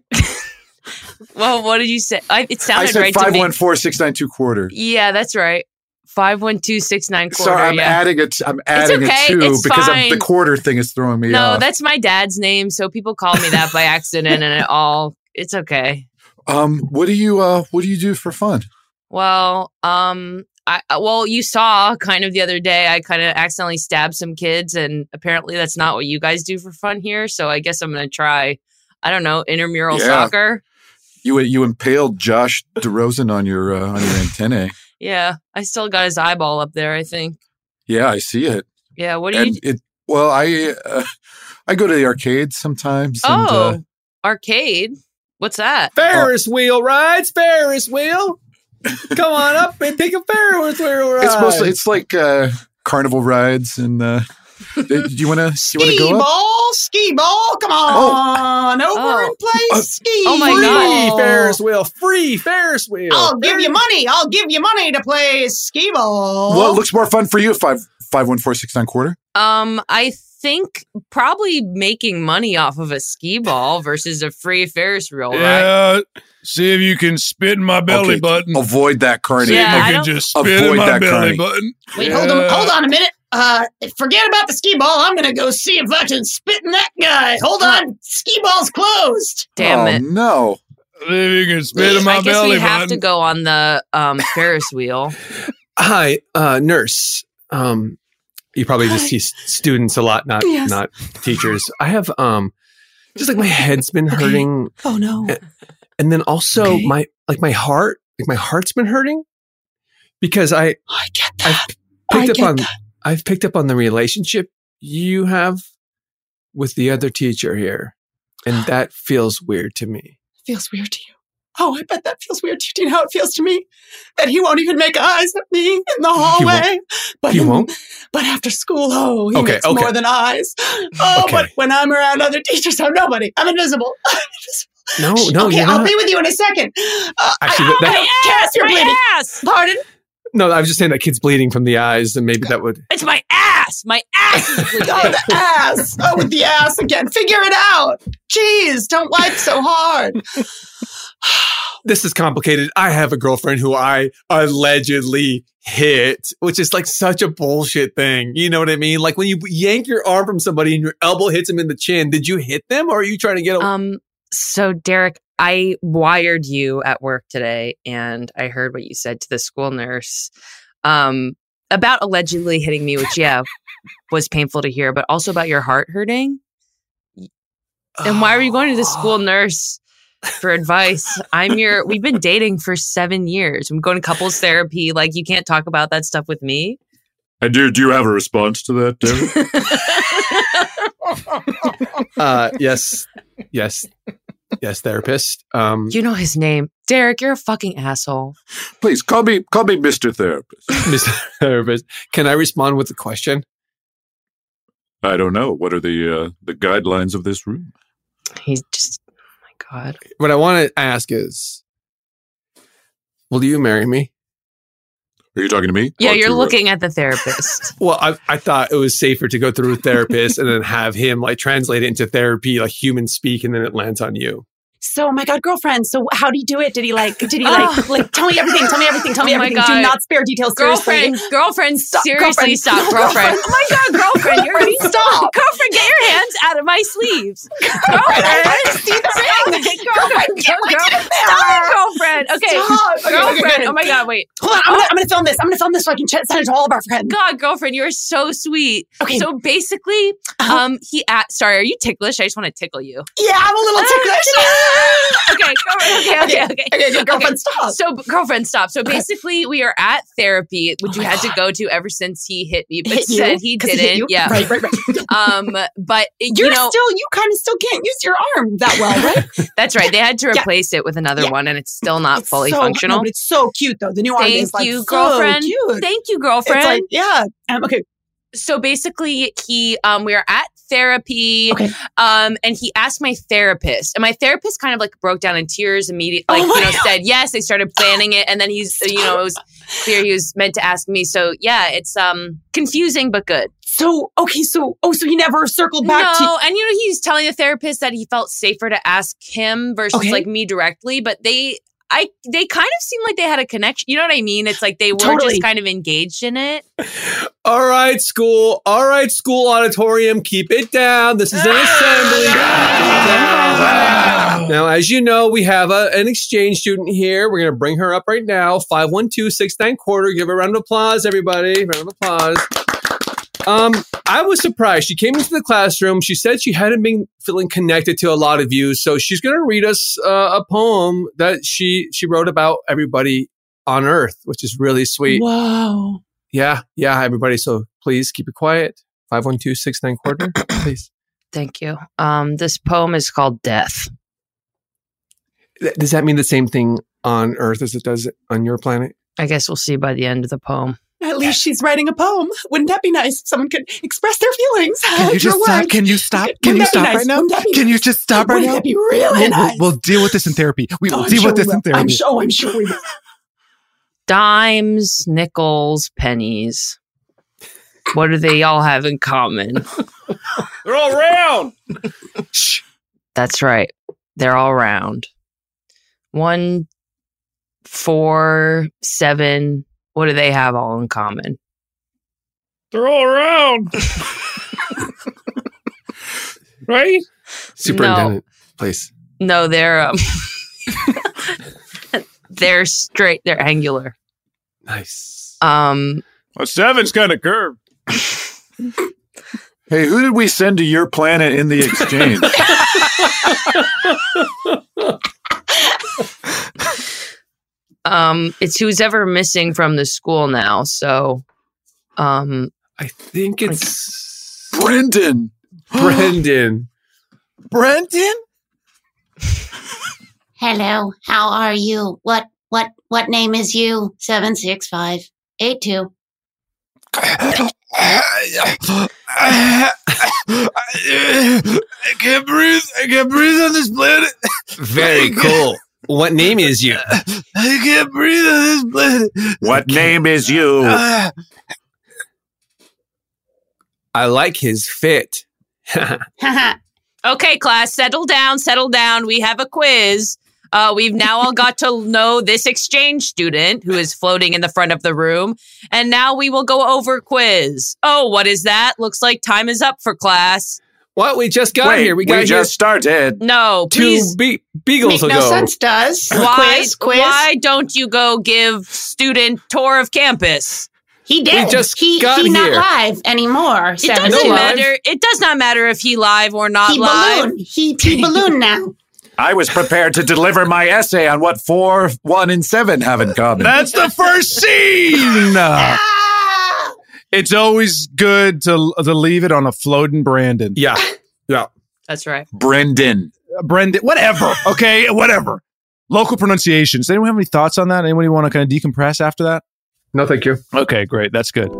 Speaker 12: Well, what did you say? I, it
Speaker 11: I
Speaker 12: sounded
Speaker 11: said
Speaker 12: right to me.
Speaker 11: five one four six nine two quarter.
Speaker 12: Yeah, that's right. five one two six nine quarter.
Speaker 11: Sorry, I'm
Speaker 12: yeah.
Speaker 11: adding it. I'm adding
Speaker 12: okay,
Speaker 11: it too
Speaker 12: it's
Speaker 11: because I'm,
Speaker 12: fine.
Speaker 11: the quarter thing is throwing me
Speaker 12: no,
Speaker 11: off.
Speaker 12: No, that's my dad's name, so people call me that by accident, and it all it's okay.
Speaker 11: Um, what do you uh, what do you do for fun?
Speaker 12: Well, um, I well, you saw kind of the other day. I kind of accidentally stabbed some kids, and apparently that's not what you guys do for fun here. So I guess I'm gonna try. I don't know, intramural
Speaker 11: Yeah.
Speaker 12: soccer.
Speaker 11: You you impaled Josh DeRozan on your uh, on your antennae.
Speaker 12: Yeah, I still got his eyeball up there. I think.
Speaker 11: Yeah, I see it.
Speaker 12: Yeah, what do
Speaker 11: and
Speaker 12: you?
Speaker 11: It, well, I uh, I go to the arcade sometimes.
Speaker 12: Oh,
Speaker 11: and, uh,
Speaker 12: arcade. What's that?
Speaker 9: Ferris wheel rides. Ferris wheel. Come on up and take a Ferris wheel ride.
Speaker 11: it's mostly it's like uh, carnival rides and. Uh, do you want to
Speaker 10: ski
Speaker 11: go up?
Speaker 10: ball, ski ball? Come on, over
Speaker 12: Oh.
Speaker 10: and play
Speaker 11: Uh,
Speaker 10: ski.
Speaker 12: oh my
Speaker 9: Free
Speaker 12: God.
Speaker 9: Ferris wheel. Free Ferris wheel.
Speaker 10: I'll give
Speaker 9: Ferris-
Speaker 10: you money. I'll give you money to play skee ball.
Speaker 11: Well, it looks more fun for you. Five five one four six nine quarter.
Speaker 12: Um, I think probably making money off of a skee ball versus a free Ferris wheel ride.
Speaker 7: Yeah, see if you can spit in my belly
Speaker 11: Okay,
Speaker 7: button.
Speaker 11: Avoid that, Carney.
Speaker 12: Yeah,
Speaker 7: I
Speaker 12: I
Speaker 7: can
Speaker 12: don't-
Speaker 7: just spit
Speaker 11: Avoid
Speaker 7: in my
Speaker 11: that,
Speaker 7: belly
Speaker 11: Carney.
Speaker 7: button.
Speaker 10: Wait,
Speaker 7: Yeah.
Speaker 10: hold on, hold on a minute. Uh, forget about the skee ball. I'm gonna go see if I can spit in that guy. Hold on, skee ball's closed.
Speaker 12: Damn
Speaker 11: oh,
Speaker 12: it.
Speaker 11: no.
Speaker 7: See if you can spit in my
Speaker 12: I guess
Speaker 7: belly
Speaker 12: we have
Speaker 7: button.
Speaker 12: to go on the um, Ferris wheel.
Speaker 9: Hi, uh, nurse. Um, you probably just see s- students a lot, not
Speaker 13: Yes.
Speaker 9: not teachers. I have um, just like my head's been
Speaker 13: Okay.
Speaker 9: hurting,
Speaker 13: Oh no.
Speaker 9: and then also
Speaker 13: Okay.
Speaker 9: my like my heart, like my heart's been hurting because I
Speaker 13: I get
Speaker 9: I've
Speaker 13: that.
Speaker 9: picked
Speaker 13: I
Speaker 9: up
Speaker 13: get
Speaker 9: on
Speaker 13: that.
Speaker 9: I've picked up on the relationship you have with the other teacher here, and that feels weird to me.
Speaker 13: Feels weird to you.
Speaker 10: Oh, I bet that feels weird to you. Do you know how it feels to me? That he won't even make eyes at me in the hallway. But
Speaker 9: he
Speaker 10: in-
Speaker 9: won't?
Speaker 10: But after school, oh, he
Speaker 9: Okay,
Speaker 10: makes
Speaker 9: okay.
Speaker 10: more than eyes. Oh,
Speaker 9: Okay.
Speaker 10: but when I'm around other teachers, I'm nobody. I'm invisible. I'm invisible.
Speaker 9: No, no,
Speaker 10: okay,
Speaker 9: you're
Speaker 10: I'll
Speaker 9: not.
Speaker 10: be with you in a second. Uh,
Speaker 9: Actually,
Speaker 10: I,
Speaker 9: that-
Speaker 10: I, Cass, you're
Speaker 12: my
Speaker 10: bleeding.
Speaker 12: ass.
Speaker 10: Pardon?
Speaker 9: No, I was just saying that kid's bleeding from the eyes, and maybe that would.
Speaker 12: It's my ass. My ass is bleeding.
Speaker 10: Oh, the ass. Oh, with the ass again. Figure it out. Jeez, don't wipe so hard.
Speaker 9: This is complicated. I have a girlfriend who I allegedly hit, which is like such a bullshit thing. You know what I mean? Like when you yank your arm from somebody and your elbow hits them in the chin, did you hit them or are you trying to get a-
Speaker 12: Um, so Derek, I wired you at work today and I heard what you said to the school nurse um, about allegedly hitting me, which, yeah, was painful to hear, but also about your heart hurting. And why are you going to the school nurse for advice? I'm your, we've been dating for seven years. I'm going to couples therapy. Like, you can't talk about that stuff with me.
Speaker 11: And do, do you have a response to that, Derek?
Speaker 9: uh, yes, yes, yes, therapist. Um,
Speaker 12: You know his name. Derek, you're a fucking asshole.
Speaker 11: Please call me call me Mister Therapist.
Speaker 9: Mister Therapist. Can I respond with a question?
Speaker 11: I don't know. What are the uh, the guidelines of this room?
Speaker 12: He's just, oh my God.
Speaker 9: What I want to ask is, will you marry me?
Speaker 11: Are you talking to me?
Speaker 12: Yeah,
Speaker 11: Or
Speaker 12: you're
Speaker 11: to, uh,
Speaker 12: looking at the therapist.
Speaker 9: Well, I, I thought it was safer to go through a therapist and then have him like translate it into therapy, like human speak, and then it lands on you.
Speaker 10: So, oh my God, girlfriend. So, how did he do it? Did he like? Did he
Speaker 12: Oh.
Speaker 10: like? Like, tell me everything. Tell me everything. Tell me
Speaker 12: Oh my
Speaker 10: everything.
Speaker 12: God.
Speaker 10: Do not spare details.
Speaker 12: Girlfriend,
Speaker 10: seriously.
Speaker 12: girlfriend,
Speaker 10: Stop,
Speaker 12: seriously
Speaker 10: girlfriend.
Speaker 12: stop,
Speaker 10: No,
Speaker 12: girlfriend.
Speaker 10: girlfriend.
Speaker 12: Oh my God, girlfriend, you're
Speaker 10: Girlfriend, stop.
Speaker 12: Girlfriend, get your hands out of my sleeves.
Speaker 10: Girlfriend, I want to see the ring.
Speaker 12: Girlfriend,
Speaker 10: Girlfriend, get my
Speaker 12: girl-
Speaker 10: dick in there.
Speaker 12: Stop it, girlfriend. Okay,
Speaker 10: Stop. Okay, okay,
Speaker 12: girlfriend.
Speaker 10: okay.
Speaker 12: Oh my God, wait.
Speaker 10: Hold on. I'm gonna, I'm gonna film this. I'm gonna film this so I can ch- send it to all of our friends.
Speaker 12: God, girlfriend, you're so sweet.
Speaker 10: Okay.
Speaker 12: So basically,
Speaker 10: Uh-huh.
Speaker 12: um, he at sorry, are you ticklish? I just want to tickle you.
Speaker 10: Yeah, I'm a little ticklish.
Speaker 12: Okay, girlfriend, okay, okay, okay.
Speaker 10: Okay, okay, girlfriend, stop.
Speaker 12: So, girlfriend, stop. So basically, we are at therapy, which you had to go to ever since he hit me, but
Speaker 10: Hit you?
Speaker 12: said he
Speaker 10: 'Cause
Speaker 12: didn't.
Speaker 10: hit you?
Speaker 12: Yeah.
Speaker 10: Right, right, right.
Speaker 12: Um, but
Speaker 10: You're
Speaker 12: you know,
Speaker 10: still, you kind of still can't use your arm that well, right?
Speaker 12: that's right. They had to
Speaker 10: Yeah.
Speaker 12: replace it with another
Speaker 10: Yeah.
Speaker 12: one, and it's still not
Speaker 10: It's
Speaker 12: fully
Speaker 10: so-
Speaker 12: functional.
Speaker 10: No, but it's so cute though. The new arm
Speaker 12: Thank
Speaker 10: is like
Speaker 12: you,
Speaker 10: so
Speaker 12: girlfriend.
Speaker 10: cute.
Speaker 12: Thank you,
Speaker 10: It's
Speaker 12: girlfriend.
Speaker 10: like, yeah. Um, okay.
Speaker 12: So basically, he um, we were at therapy,
Speaker 10: Okay.
Speaker 12: um, and he asked my therapist, and my therapist kind of like broke down in tears immediately.
Speaker 10: Oh
Speaker 12: Like
Speaker 10: my
Speaker 12: you know,
Speaker 10: God.
Speaker 12: said yes. They started planning it, and then he's you know it was clear he was meant to ask me. So yeah, it's um confusing but good.
Speaker 10: So okay, so oh, so he never circled back
Speaker 12: no,
Speaker 10: to.
Speaker 12: and you know he's telling the therapist that he felt safer to ask him versus
Speaker 10: Okay.
Speaker 12: like me directly, but they. I they kind of seemed like they had a connection. You know what I mean? It's like they were
Speaker 10: Totally.
Speaker 12: just kind of engaged in it.
Speaker 9: All right, school. All right, school auditorium. Keep it down. This is an assembly. Now, as you know, we have a, an exchange student here. We're going to bring her up right now. five one two six nine quarter. Give her a round of applause, everybody. Round of applause. Um, I was surprised. She came into the classroom. She said she hadn't been feeling connected to a lot of you. So she's going to read us uh, a poem that she, she wrote about everybody on Earth, which is really sweet.
Speaker 10: Wow.
Speaker 9: Yeah, yeah, everybody. So please keep it quiet. five one two six nine quarter, please.
Speaker 12: Thank you. Um, this poem is called Death.
Speaker 9: Th- Does that mean the same thing on Earth as it does on your planet?
Speaker 12: I guess we'll see by the end of the poem.
Speaker 10: At least she's writing a poem. Wouldn't that be nice if someone could express their feelings?
Speaker 14: Can you just stop? Can you stop? Can you stop right now? Can you just stop right
Speaker 10: Wouldn't
Speaker 14: now?
Speaker 10: that be really
Speaker 14: We'll,
Speaker 10: nice?
Speaker 14: we'll, we'll deal with this in therapy. We will
Speaker 10: Oh, I'm
Speaker 14: deal
Speaker 10: sure
Speaker 14: with this
Speaker 10: we
Speaker 14: in
Speaker 10: will.
Speaker 14: therapy.
Speaker 10: I'm sure, oh, I'm sure we will.
Speaker 12: Dimes, nickels, pennies. What do they all have in common?
Speaker 7: They're all round.
Speaker 12: That's right. They're all round. One, four, seven. What do they have all in common?
Speaker 7: They're all around. Right?
Speaker 9: Superintendent, please.
Speaker 12: No, they're um, they're straight. They're angular.
Speaker 9: Nice.
Speaker 12: Um,
Speaker 7: Well, seven's kind of curved.
Speaker 11: Hey, who did we send to your planet in the exchange?
Speaker 12: um, it's who's ever missing from the school now. So, um,
Speaker 9: I think it's
Speaker 11: Brendan.
Speaker 9: Brendan.
Speaker 14: Brendan?
Speaker 10: Hello, how are you? What, what, what name is you? seven six five eight two.
Speaker 14: I can't breathe. I can't breathe on this planet.
Speaker 9: Very cool. What name is you?
Speaker 14: I can't breathe on this planet.
Speaker 11: What name is you?
Speaker 14: Uh,
Speaker 9: I like his fit.
Speaker 12: Okay, class, settle down, settle down. We have a quiz. Uh, we've now all got to know this exchange student who is floating in the front of the room. And now we will go over quiz. Oh, what is that? Looks like time is up for class.
Speaker 9: What? We just got
Speaker 11: Wait,
Speaker 9: here. We got
Speaker 11: we
Speaker 9: here
Speaker 11: just started.
Speaker 12: No,
Speaker 9: two
Speaker 12: please.
Speaker 9: be- beagles
Speaker 10: Make
Speaker 9: ago.
Speaker 10: no sense does.
Speaker 12: Why,
Speaker 10: quiz, quiz.
Speaker 12: why don't you go give student tour of campus?
Speaker 10: He did.
Speaker 9: We just
Speaker 10: he
Speaker 9: got
Speaker 10: he not
Speaker 9: here.
Speaker 10: live anymore.
Speaker 12: It
Speaker 10: Seven
Speaker 12: doesn't
Speaker 9: No
Speaker 10: six.
Speaker 12: matter. It does not matter if he live or not
Speaker 10: He
Speaker 12: live.
Speaker 10: balloon. He T balloon now.
Speaker 11: I was prepared to deliver my essay on what four, one, and seven have in common.
Speaker 7: That's the first scene.
Speaker 10: Ah!
Speaker 7: It's always good to to leave it on a floating Brandon.
Speaker 9: Yeah. Yeah.
Speaker 12: That's right.
Speaker 11: Brendan.
Speaker 7: Uh, Brendan, whatever. Okay, whatever. Local pronunciations. Does anyone have any thoughts on that? Anybody want to kind of decompress after that?
Speaker 9: No, thank you.
Speaker 7: Okay, great. That's good.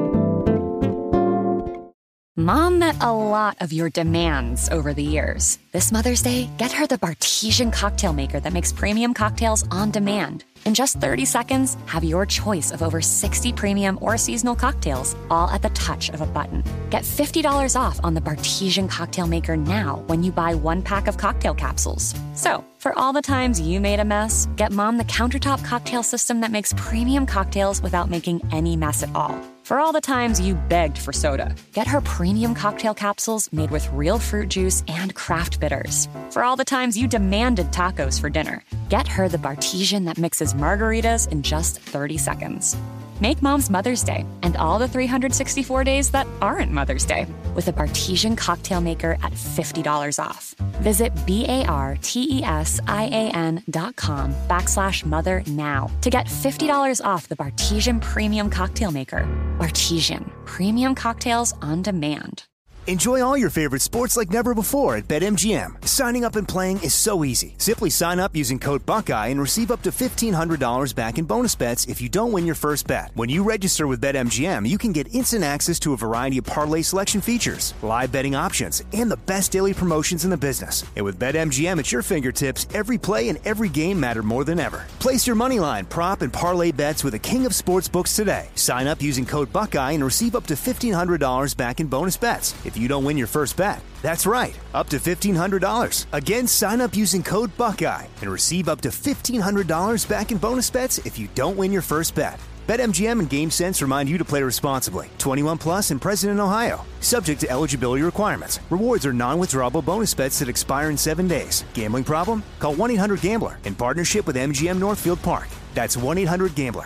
Speaker 15: Mom met a lot of your demands over the years. This Mother's Day, get her the Bartesian cocktail maker that makes premium cocktails on demand. In just thirty seconds, have your choice of over sixty premium or seasonal cocktails, all at the touch of a button. Get fifty dollars off on the Bartesian cocktail maker now when you buy one pack of cocktail capsules. So, for all the times you made a mess, get Mom the countertop cocktail system that makes premium cocktails without making any mess at all. For all the times you begged for soda, get her premium cocktail capsules made with real fruit juice and craft bitters. For all the times you demanded tacos for dinner, get her the Bartesian that mixes margaritas in just thirty seconds. Make Mom's Mother's Day and all the three hundred sixty-four days that aren't Mother's Day with a Bartesian cocktail maker at fifty dollars off. Visit B-A-R-T-E-S-I-A-N dot com backslash mother now to get fifty dollars off the Bartesian Premium Cocktail Maker. Bartesian, premium cocktails on demand.
Speaker 5: Enjoy all your favorite sports like never before at BetMGM. Signing up and playing is so easy. Simply sign up using code Buckeye and receive up to fifteen hundred dollars back in bonus bets if you don't win your first bet. When you register with BetMGM, you can get instant access to a variety of parlay selection features, live betting options, and the best daily promotions in the business. And with BetMGM at your fingertips, every play and every game matter more than ever. Place your moneyline, prop, and parlay bets with the king of sportsbooks today. Sign up using code Buckeye and receive up to fifteen hundred dollars back in bonus bets if you don't win your first bet. That's right, up to fifteen hundred dollars. Again, sign up using code Buckeye and receive up to fifteen hundred dollars back in bonus bets if you don't win your first bet. BetMGM and GameSense remind you to play responsibly. twenty-one plus and present in Ohio. Subject to eligibility requirements. Rewards are non-withdrawable bonus bets that expire in seven days. Gambling problem? Call one eight hundred gambler in partnership with M G M Northfield Park. That's one eight hundred gambler.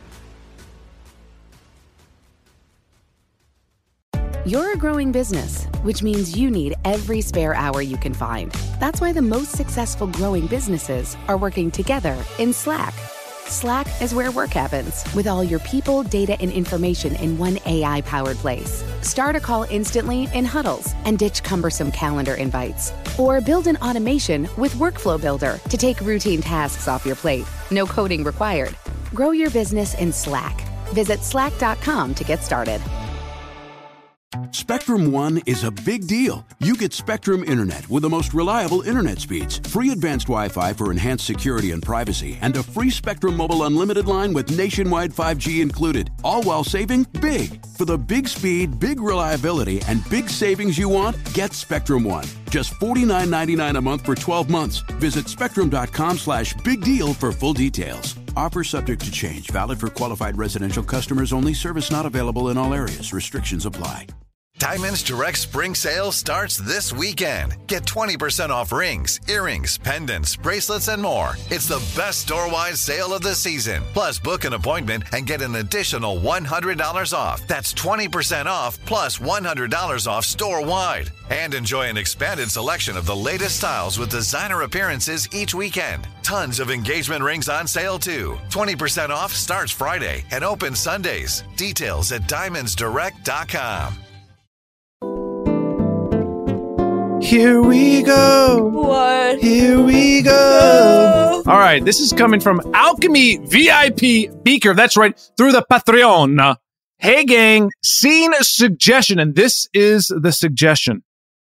Speaker 16: You're a growing business, which means you need every spare hour you can find. That's why the most successful growing businesses are working together in Slack. Slack is where work happens, with all your people, data, and information in one A I-powered place. Start a call instantly in huddles and ditch cumbersome calendar invites. Or build an automation with Workflow Builder to take routine tasks off your plate. No coding required. Grow your business in Slack. Visit slack dot com to get started.
Speaker 6: Spectrum One is a big deal. You get Spectrum Internet with the most reliable internet speeds, free advanced Wi-Fi for enhanced security and privacy, and a free Spectrum Mobile unlimited line with nationwide five G included, all while saving big. For the big speed, big reliability, and big savings you want, get Spectrum One. Just forty-nine ninety-nine a month for twelve months. Visit spectrum.com slash big deal for full details. Offer subject to change. Valid for qualified residential customers only. Service not available in all areas. Restrictions apply.
Speaker 2: Diamonds Direct Spring Sale starts this weekend. Get twenty percent off rings, earrings, pendants, bracelets, and more. It's the best store-wide sale of the season. Plus, book an appointment and get an additional one hundred dollars off. That's twenty percent off plus one hundred dollars off store-wide. And enjoy an expanded selection of the latest styles with designer appearances each weekend. Tons of engagement rings on sale, too. twenty percent off starts Friday and opens Sundays. Details at diamonds direct dot com.
Speaker 7: Here we go.
Speaker 12: What?
Speaker 7: Here we go. All right, this is coming from Alchemy V I P Beaker. That's right, through the Patreon. Hey, gang, seen a suggestion, and this is the suggestion.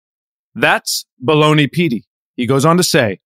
Speaker 7: That's Baloney Petey. He goes on to say,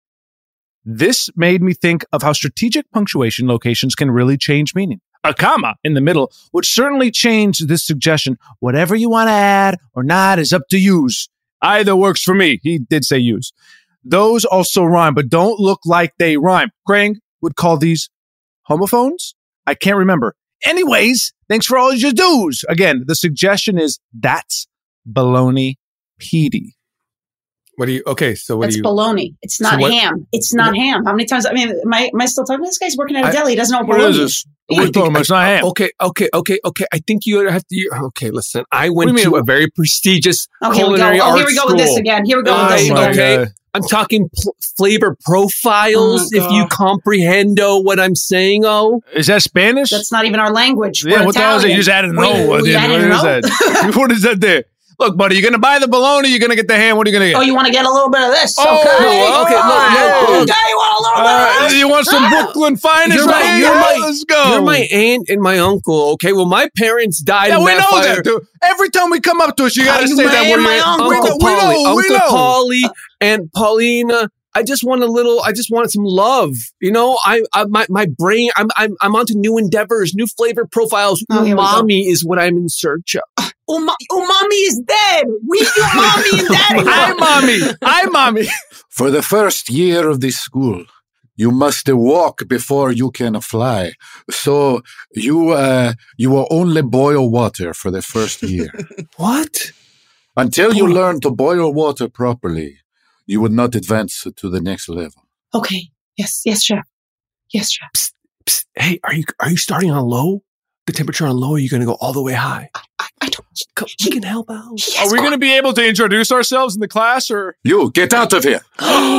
Speaker 7: this made me think of how strategic punctuation locations can really change meaning. A comma in the middle would certainly change this suggestion. Whatever you want to add or not is up to use. Either works for me. He did say use. Those also rhyme, but don't look like they rhyme. Craig would call these homophones? I can't remember. Anyways, thanks for all your dues. Again, the suggestion is that's Baloney Petey.
Speaker 9: What do you, okay, so what
Speaker 10: That's
Speaker 9: do you?
Speaker 10: baloney. It's not
Speaker 9: So what-
Speaker 10: ham. It's not ham. How many times, I mean, am I, am I still talking? This guy's working at a
Speaker 9: I-
Speaker 10: deli. He doesn't know what
Speaker 9: What
Speaker 10: baloney
Speaker 9: is
Speaker 10: is.
Speaker 9: this? What are you talking about? It's not ham. Okay, okay, okay, okay. I think you have to. You, okay, listen. I went
Speaker 7: What do you
Speaker 9: to
Speaker 7: mean?
Speaker 9: a very prestigious
Speaker 10: Oh, here we go.
Speaker 9: culinary
Speaker 10: Oh,
Speaker 9: arts
Speaker 10: here we go
Speaker 9: school.
Speaker 10: with this again. Here we go with this
Speaker 9: I-
Speaker 10: again.
Speaker 9: Okay,
Speaker 7: God.
Speaker 9: I'm talking pl- flavor profiles.
Speaker 10: Oh,
Speaker 9: if you
Speaker 10: God.
Speaker 9: comprehendo what I'm saying, oh,
Speaker 7: Is that Spanish?
Speaker 10: That's not even our language.
Speaker 7: Yeah,
Speaker 10: We're
Speaker 7: what the hell is it?
Speaker 10: Italian.
Speaker 7: You just added an
Speaker 10: Wait,
Speaker 7: O. What
Speaker 10: we
Speaker 7: is
Speaker 10: added an O?
Speaker 7: that? What is that there? Look, buddy, you're going to buy the bologna, you're going to get the ham. What are you going to get?
Speaker 10: Oh, you want to get a little bit of this?
Speaker 7: Oh,
Speaker 10: okay.
Speaker 7: no, okay,
Speaker 10: All
Speaker 7: look,
Speaker 10: right.
Speaker 7: look, look.
Speaker 10: Okay, you want a little
Speaker 7: Uh,
Speaker 10: bit of this?
Speaker 7: you want some
Speaker 10: Ah.
Speaker 7: Brooklyn finest
Speaker 9: you're
Speaker 7: right
Speaker 9: my,
Speaker 7: here?
Speaker 9: you're my,
Speaker 7: Let's go.
Speaker 9: You're my aunt and my uncle. Okay, well, my parents died.
Speaker 7: Yeah,
Speaker 9: in
Speaker 7: we
Speaker 9: that
Speaker 7: know
Speaker 9: fire.
Speaker 7: that, dude. Every time we come up to us, you got to
Speaker 10: Are you
Speaker 7: say that
Speaker 10: my-
Speaker 7: we're
Speaker 10: my
Speaker 7: your
Speaker 10: uncle?
Speaker 7: We know,
Speaker 9: Uncle
Speaker 7: we
Speaker 9: Polly,
Speaker 7: know, we
Speaker 9: Uncle
Speaker 7: know.
Speaker 9: Polly, and Paulina. I just want a little. I just wanted some love. You know, I, I my my brain. I'm I'm I'm onto new endeavors, new flavor profiles.
Speaker 10: Oh, here we go.
Speaker 9: Umami is what I'm in search of.
Speaker 10: Uma- umami is dead. We do mommy and daddy.
Speaker 7: Hi, mommy. Hi, mommy.
Speaker 11: For the first year of this school, you must walk before you can fly. So you uh, you will only boil water for the first year.
Speaker 9: What?
Speaker 11: Until you learn to boil water properly, you would not advance to the next level.
Speaker 10: Okay. Yes. Yes, chef. Yes, chef.
Speaker 9: Psst, psst. Hey, are you are you starting on low? The temperature on low? Or are you going to go all the way high?
Speaker 10: I, I don't.
Speaker 9: Come, we can help out.
Speaker 7: Are we going to be able to introduce ourselves in the class or?
Speaker 11: You get out of here.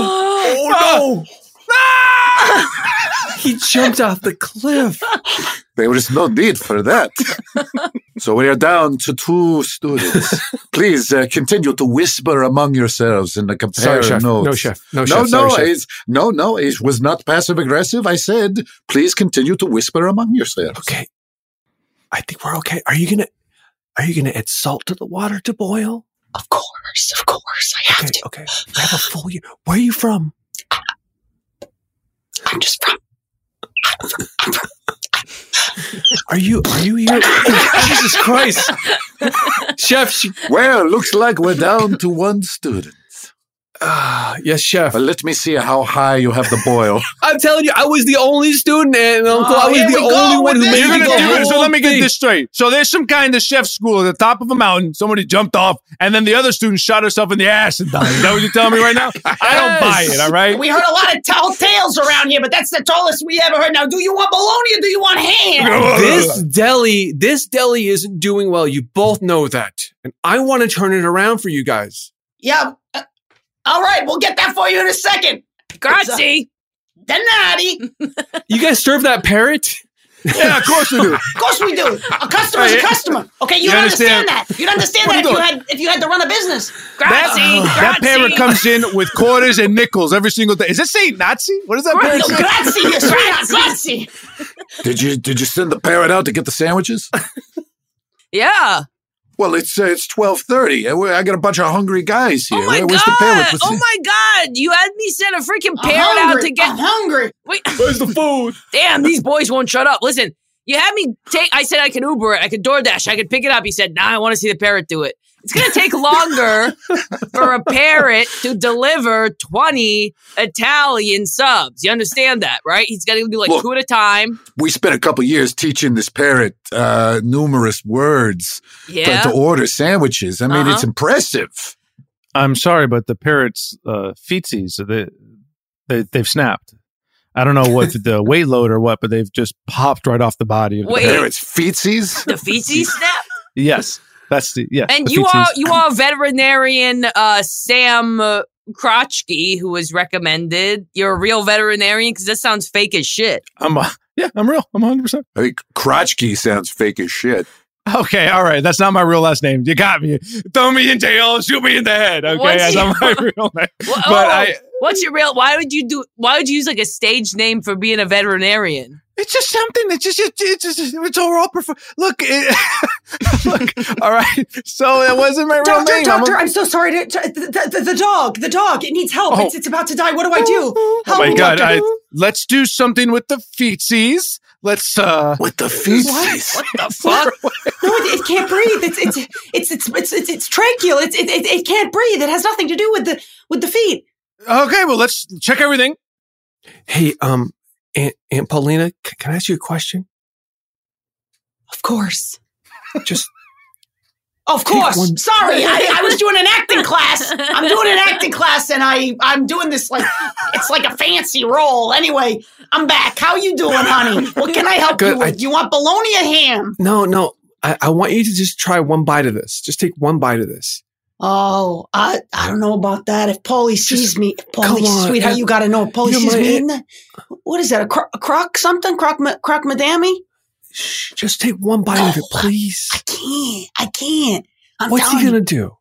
Speaker 7: Oh, no.
Speaker 9: He jumped off the cliff.
Speaker 11: There is no need for that. So we are down to two students. Please uh, continue to whisper among yourselves and compare
Speaker 9: Sorry, chef.
Speaker 11: notes.
Speaker 9: No, chef. No,
Speaker 11: No,
Speaker 9: chef.
Speaker 11: no,
Speaker 9: Sorry, chef.
Speaker 11: it's, no, no. It was not passive aggressive. I said, please continue to whisper among yourselves.
Speaker 9: Okay. I think we're okay. Are you gonna Are you gonna add salt to the water to boil?
Speaker 10: Of course. Of course. I have
Speaker 9: Okay.
Speaker 10: to.
Speaker 9: Okay. I have a full year. Where are you from?
Speaker 10: I'm just from.
Speaker 9: Are you Are you here? Oh, Jesus Christ, chef. She,
Speaker 11: Well, looks like we're down to one student.
Speaker 9: ah, yes, chef.
Speaker 11: But let me see how high you have the boil.
Speaker 9: I'm telling you, I was the only student, and Uncle,
Speaker 10: Oh,
Speaker 9: I was
Speaker 10: here
Speaker 9: the
Speaker 10: we go
Speaker 9: only one
Speaker 10: with
Speaker 9: who
Speaker 10: this.
Speaker 9: made
Speaker 7: You're
Speaker 9: it
Speaker 7: gonna,
Speaker 9: the
Speaker 7: you're gonna,
Speaker 9: whole
Speaker 7: so let me get
Speaker 9: thing.
Speaker 7: this straight. So there's some kind of chef school at the top of a mountain. Somebody jumped off, and then the other student shot herself in the ass and died. Is that what you're telling me right now? I don't buy it. All right.
Speaker 10: We heard a lot of tall tales around here, but that's the tallest we ever heard. Now, do you want bologna or do you want ham?
Speaker 9: This deli, this deli isn't doing well. You both know that, and I want to turn it around for you guys.
Speaker 10: Yeah. uh, all right, we'll get that for you in a second.
Speaker 12: Grazie.
Speaker 10: Denati.
Speaker 9: You guys serve that parrot?
Speaker 7: Yeah, of course we do.
Speaker 10: Of course we do. A customer's
Speaker 7: Hey,
Speaker 10: a customer. Okay, you,
Speaker 7: you
Speaker 10: don't
Speaker 7: understand?
Speaker 10: understand, that. You'd understand
Speaker 7: What
Speaker 10: that
Speaker 7: are
Speaker 10: if
Speaker 7: you
Speaker 10: you
Speaker 7: doing?
Speaker 10: had if you had to run a business.
Speaker 12: Grazie.
Speaker 7: That
Speaker 12: Grazie.
Speaker 7: parrot comes in with quarters and nickels every single day. Is it saying Nazi? What is that
Speaker 10: No,
Speaker 7: parrot say?
Speaker 10: grazie, yes, right, grazie.
Speaker 11: Did you Did you send the parrot out to get the sandwiches?
Speaker 12: Yeah.
Speaker 11: Well, it's uh, it's twelve thirty. I got a bunch of hungry guys here.
Speaker 12: Oh my
Speaker 11: Where- Where's
Speaker 12: god!
Speaker 11: the parrot? What's
Speaker 12: Oh
Speaker 11: the-
Speaker 12: my god! You had me send a freaking
Speaker 10: I'm
Speaker 12: parrot out
Speaker 10: hungry.
Speaker 12: to get.
Speaker 10: I'm hungry.
Speaker 12: Wait.
Speaker 7: Where's the food?
Speaker 12: Damn, these boys won't shut up. Listen, you had me take. I said I could Uber it. I could DoorDash. I could pick it up. He said, "Nah, I want to see the parrot do it." It's gonna take longer for a parrot to deliver twenty Italian subs. You understand that, right? He's got to do like
Speaker 11: Look.
Speaker 12: two at a time.
Speaker 11: We spent a couple years teaching this parrot uh, numerous words to-
Speaker 12: Yeah.
Speaker 11: to, order sandwiches. I mean,
Speaker 12: Uh-huh.
Speaker 11: it's impressive.
Speaker 7: I'm sorry, but the parrot's uh, feetsies, they, they, they've snapped. I don't know what the weight load or what, but they've just popped right off the body. Of the
Speaker 12: Wait.
Speaker 7: parrot.
Speaker 11: Parrot's feetsies?
Speaker 12: The feces snap.
Speaker 7: Yes, that's the yeah.
Speaker 12: And
Speaker 7: the
Speaker 12: you
Speaker 7: feetsies.
Speaker 12: are you are veterinarian uh, Sam uh, Krotchke, who was recommended. You're a real veterinarian because that sounds fake as shit.
Speaker 7: I'm uh, yeah, I'm real. I'm one hundred percent.
Speaker 11: I think Krotchke sounds fake as shit.
Speaker 7: Okay, all right. That's not my real last name. You got me. Throw me in jail, shoot me in the head. Okay,
Speaker 12: What's
Speaker 7: that's
Speaker 12: your-
Speaker 7: not my real name.
Speaker 12: Well,
Speaker 7: but
Speaker 12: oh,
Speaker 7: I.
Speaker 12: what's your real? Why would you do? Why would you use like a stage name for being a veterinarian?
Speaker 7: It's just something that just it, it's just it's overall prefer. Look, it, look. All right. So it wasn't my real
Speaker 13: Doctor,
Speaker 7: name.
Speaker 13: doctor,
Speaker 7: I'm, a,
Speaker 13: I'm so sorry. To, to, the, the, the dog, the dog, it needs help.
Speaker 7: Oh.
Speaker 13: It's, it's about to die. What do I do?
Speaker 7: oh
Speaker 13: Help
Speaker 7: my
Speaker 13: me,
Speaker 7: God!
Speaker 13: doctor.
Speaker 7: I, let's do something with the feetsies. Let's uh
Speaker 11: with the feet.
Speaker 12: What? What the fuck?
Speaker 13: No, it, it can't breathe. It's it's it's it's it's it's, it's tracheal. It's it, it it can't breathe. It has nothing to do with the with the feet.
Speaker 7: Okay, well let's check everything.
Speaker 9: Hey, um, Aunt, Aunt Paulina, c- can I ask you a question?
Speaker 13: Of course.
Speaker 9: Just
Speaker 10: Of course.
Speaker 9: one-
Speaker 10: Sorry, I, I was doing an acting class. I'm doing an acting class, and I I'm doing this like it's like a fancy role. Anyway, I'm back. How you doing, honey? What can I help
Speaker 9: Good,
Speaker 10: you with?
Speaker 9: I-
Speaker 10: you want bologna or ham?
Speaker 9: no, no. I, I want you to just try one bite of this. Just take one bite of this.
Speaker 10: Oh, I I don't know about that. If Paulie sees me, if
Speaker 9: come
Speaker 10: Paulie,
Speaker 9: on,
Speaker 10: sweetheart,
Speaker 9: Aunt-
Speaker 10: you got to know. If Paulie
Speaker 9: you're
Speaker 10: sees
Speaker 9: my
Speaker 10: me,
Speaker 9: aunt.
Speaker 10: in the, what is that? A, cro- a croc something? Croc ma- croc madame?
Speaker 9: Shh, just take one bite of it, please.
Speaker 10: I can't. I can't. I'm
Speaker 9: What's he
Speaker 10: telling
Speaker 9: gonna
Speaker 10: you.
Speaker 9: do?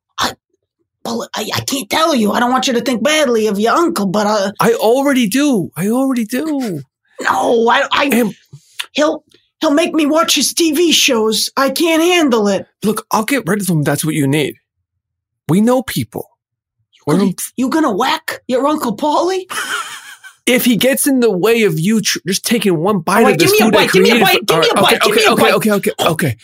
Speaker 10: Well, I, I can't tell you. I don't want you to think badly of your uncle, but uh,
Speaker 9: I already do. I already do.
Speaker 10: no, I, I
Speaker 9: And
Speaker 10: he'll he'll make me watch his T V shows. I can't handle it.
Speaker 9: look, I'll get rid of him. That's what you need. We know people. We're
Speaker 10: Gonna-
Speaker 9: in-
Speaker 10: you gonna whack your Uncle Paulie?
Speaker 9: if he gets in the way of you tr- just taking one bite
Speaker 10: All right,
Speaker 9: of this
Speaker 10: give me a
Speaker 9: food I
Speaker 10: bite, give me a
Speaker 9: created
Speaker 10: bite,
Speaker 9: for-
Speaker 10: give me a
Speaker 9: all right,
Speaker 10: bite, give
Speaker 9: okay,
Speaker 10: me a
Speaker 9: okay,
Speaker 10: bite.
Speaker 9: okay, okay, okay, okay.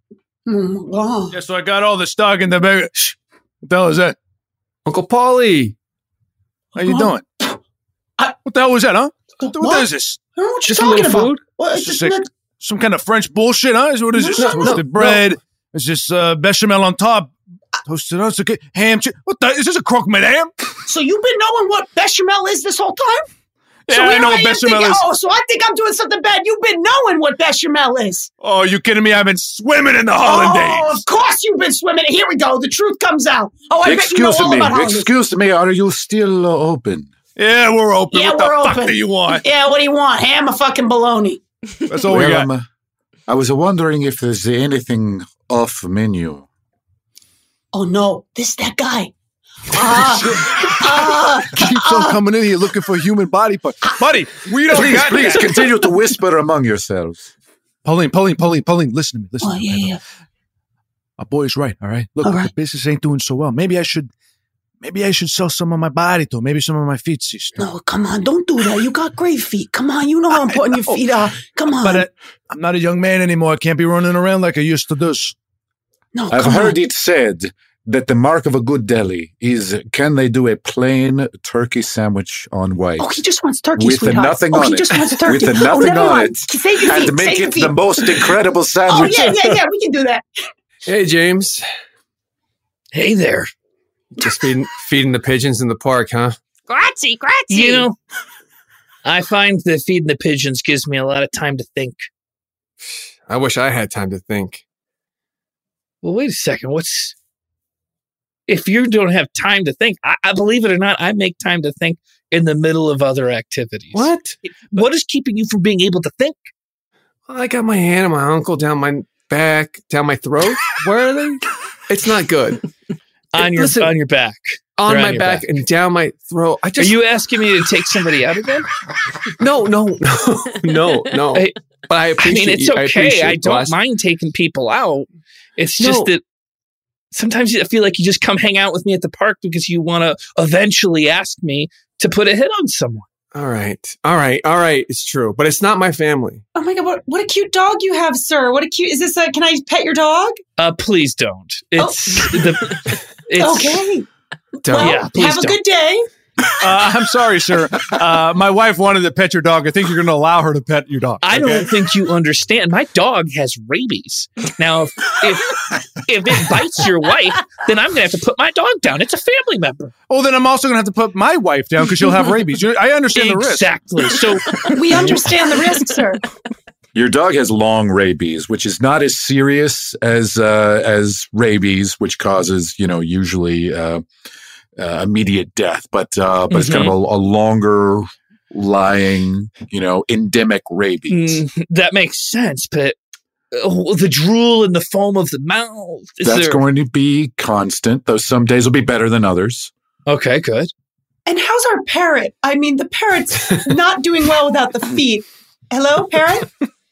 Speaker 10: Mm, oh.
Speaker 7: Yeah, so I got all the stock in the bag. Shh. What the hell is that?
Speaker 9: Uncle Paulie.
Speaker 7: How you
Speaker 10: Huh?
Speaker 7: doing?
Speaker 10: I-
Speaker 7: What the hell was that, huh? What, what
Speaker 10: What?
Speaker 7: is this?
Speaker 10: I don't know what
Speaker 9: Just a
Speaker 10: you're talking
Speaker 9: little
Speaker 10: about.
Speaker 9: food?
Speaker 10: What,
Speaker 7: It's
Speaker 10: it's
Speaker 7: just like some kind of French bullshit, huh? Is- What is this?
Speaker 10: No, no,
Speaker 7: Toasted
Speaker 9: no,
Speaker 7: bread. It's just uh, bechamel on top. Toasted us, okay. Ham. Chi- what the? Is this a croque madame?
Speaker 10: So you've been knowing what bechamel is this whole time?
Speaker 7: Yeah,
Speaker 10: so
Speaker 7: I
Speaker 10: here
Speaker 7: know what
Speaker 10: am
Speaker 7: bechamel
Speaker 10: thinking,
Speaker 7: is.
Speaker 10: Oh, so I think I'm doing something bad. You've been knowing what bechamel is.
Speaker 7: Oh, you kidding me? I've been swimming in the holidays.
Speaker 10: Oh, of course you've been swimming. Here we go. The truth comes out. Oh, I bet you know
Speaker 11: Excuse
Speaker 10: all
Speaker 11: me.
Speaker 10: about holidays.
Speaker 11: Excuse me. Are you still uh, open?
Speaker 7: Yeah, we're open.
Speaker 10: Yeah,
Speaker 7: what the
Speaker 10: we're
Speaker 7: fuck
Speaker 10: open.
Speaker 7: do you want?
Speaker 10: Yeah, what do you want? Ham or fucking bologna?
Speaker 7: That's all we
Speaker 11: Well,
Speaker 7: got.
Speaker 11: um, uh, I was wondering if there's anything off menu.
Speaker 10: Oh no, this that guy. Ah, ah,
Speaker 7: Keeps on coming in here looking for human body parts. Buddy, we don't
Speaker 11: Please,
Speaker 7: got
Speaker 11: please
Speaker 7: that.
Speaker 11: continue to whisper among yourselves.
Speaker 7: Pauline, Pauline, Pauline, Pauline, listen to me. Listen
Speaker 10: oh
Speaker 7: to me.
Speaker 10: yeah, yeah.
Speaker 7: My boy's right, all right? Look,
Speaker 10: All
Speaker 7: the
Speaker 10: right.
Speaker 7: business ain't doing so well. Maybe I should maybe I should sell some of my body to him. Maybe some of my feet.
Speaker 10: No, come on, don't do that. You got great feet. Come on, you know how important your feet are. Come on.
Speaker 7: But uh, I'm not a young man anymore. I can't be running around like I used to do.
Speaker 10: no,
Speaker 11: I've
Speaker 10: come
Speaker 11: heard
Speaker 10: on.
Speaker 11: it said that the mark of a good deli is can they do a plain turkey sandwich on white
Speaker 10: Oh, he just wants turkey,
Speaker 11: with the
Speaker 10: sweetheart.
Speaker 11: nothing
Speaker 10: oh,
Speaker 11: on
Speaker 10: he
Speaker 11: it,
Speaker 10: just wants turkey.
Speaker 11: with the
Speaker 10: oh,
Speaker 11: nothing
Speaker 10: never
Speaker 11: on
Speaker 10: mind.
Speaker 11: it,
Speaker 10: Save your feet.
Speaker 11: and make
Speaker 10: save your
Speaker 11: it
Speaker 10: feet.
Speaker 11: the most incredible
Speaker 10: Oh
Speaker 11: sandwich.
Speaker 10: yeah, yeah, yeah. We can do that.
Speaker 9: Hey, James.
Speaker 8: Hey there.
Speaker 9: Just feeding, feeding the pigeons in the park, huh?
Speaker 12: Grazie, grazie.
Speaker 8: You know, I find that feeding the pigeons gives me a lot of time to think.
Speaker 9: I wish I had time to think.
Speaker 8: Well, wait a second. What's if you don't have time to think? I, I believe it or not, I make time to think in the middle of other activities.
Speaker 9: What?
Speaker 8: What is keeping you from being able to think?
Speaker 9: Well, I got my hand on my uncle down my back, down my throat. Where are they? It's not good.
Speaker 8: On your
Speaker 9: Listen,
Speaker 8: on your back.
Speaker 9: on
Speaker 8: They're
Speaker 9: my
Speaker 8: your
Speaker 9: back, and down my throat. I
Speaker 8: Are
Speaker 9: just
Speaker 8: you asking me to take somebody out again?
Speaker 9: no, no, no, no, no.
Speaker 8: I,
Speaker 9: But I
Speaker 8: I
Speaker 9: appreciate.
Speaker 8: mean, it's
Speaker 9: you. I,
Speaker 8: okay.
Speaker 9: appreciate
Speaker 8: I,
Speaker 9: you
Speaker 8: don't
Speaker 9: asking.
Speaker 8: mind taking people out. It's just
Speaker 9: No.
Speaker 8: that sometimes I feel like you just come hang out with me at the park because you want to eventually ask me to put a hit on someone.
Speaker 9: All right, all right, all right. It's true, but it's not my family.
Speaker 13: Oh my god, what, what a cute dog you have, sir. What a cute is this a can I pet your dog?
Speaker 8: Uh, please don't. It's the. It's,
Speaker 10: Okay.
Speaker 9: Don't.
Speaker 10: Well,
Speaker 8: Yeah, please
Speaker 10: have a
Speaker 8: don't.
Speaker 10: good day.
Speaker 7: Uh, I'm sorry, sir. Uh, my wife wanted to pet your dog. I think you're going to allow her to pet your dog.
Speaker 8: I
Speaker 7: okay?
Speaker 8: don't think you understand. My dog has rabies. Now, if if, if it bites your wife, then I'm going to have to put my dog down. It's a family member.
Speaker 7: Well, then I'm also going to have to put my wife down because she'll have rabies. You- I understand the risk.
Speaker 8: Exactly. So
Speaker 13: We understand the risk, sir.
Speaker 11: Your dog has long rabies, which is not as serious as uh, as rabies, which causes you know usually uh, uh, immediate death, but uh, but it's kind of a, a longer lying, you know, endemic rabies.
Speaker 8: mm, that makes sense, but oh, the drool and the foam of the mouth? Is
Speaker 11: That's
Speaker 8: there...
Speaker 11: going to be constant, though some days will be better than others.
Speaker 8: Okay, good.
Speaker 13: And how's our parrot? I mean, the parrot's not doing well without the feet. Hello, parrot?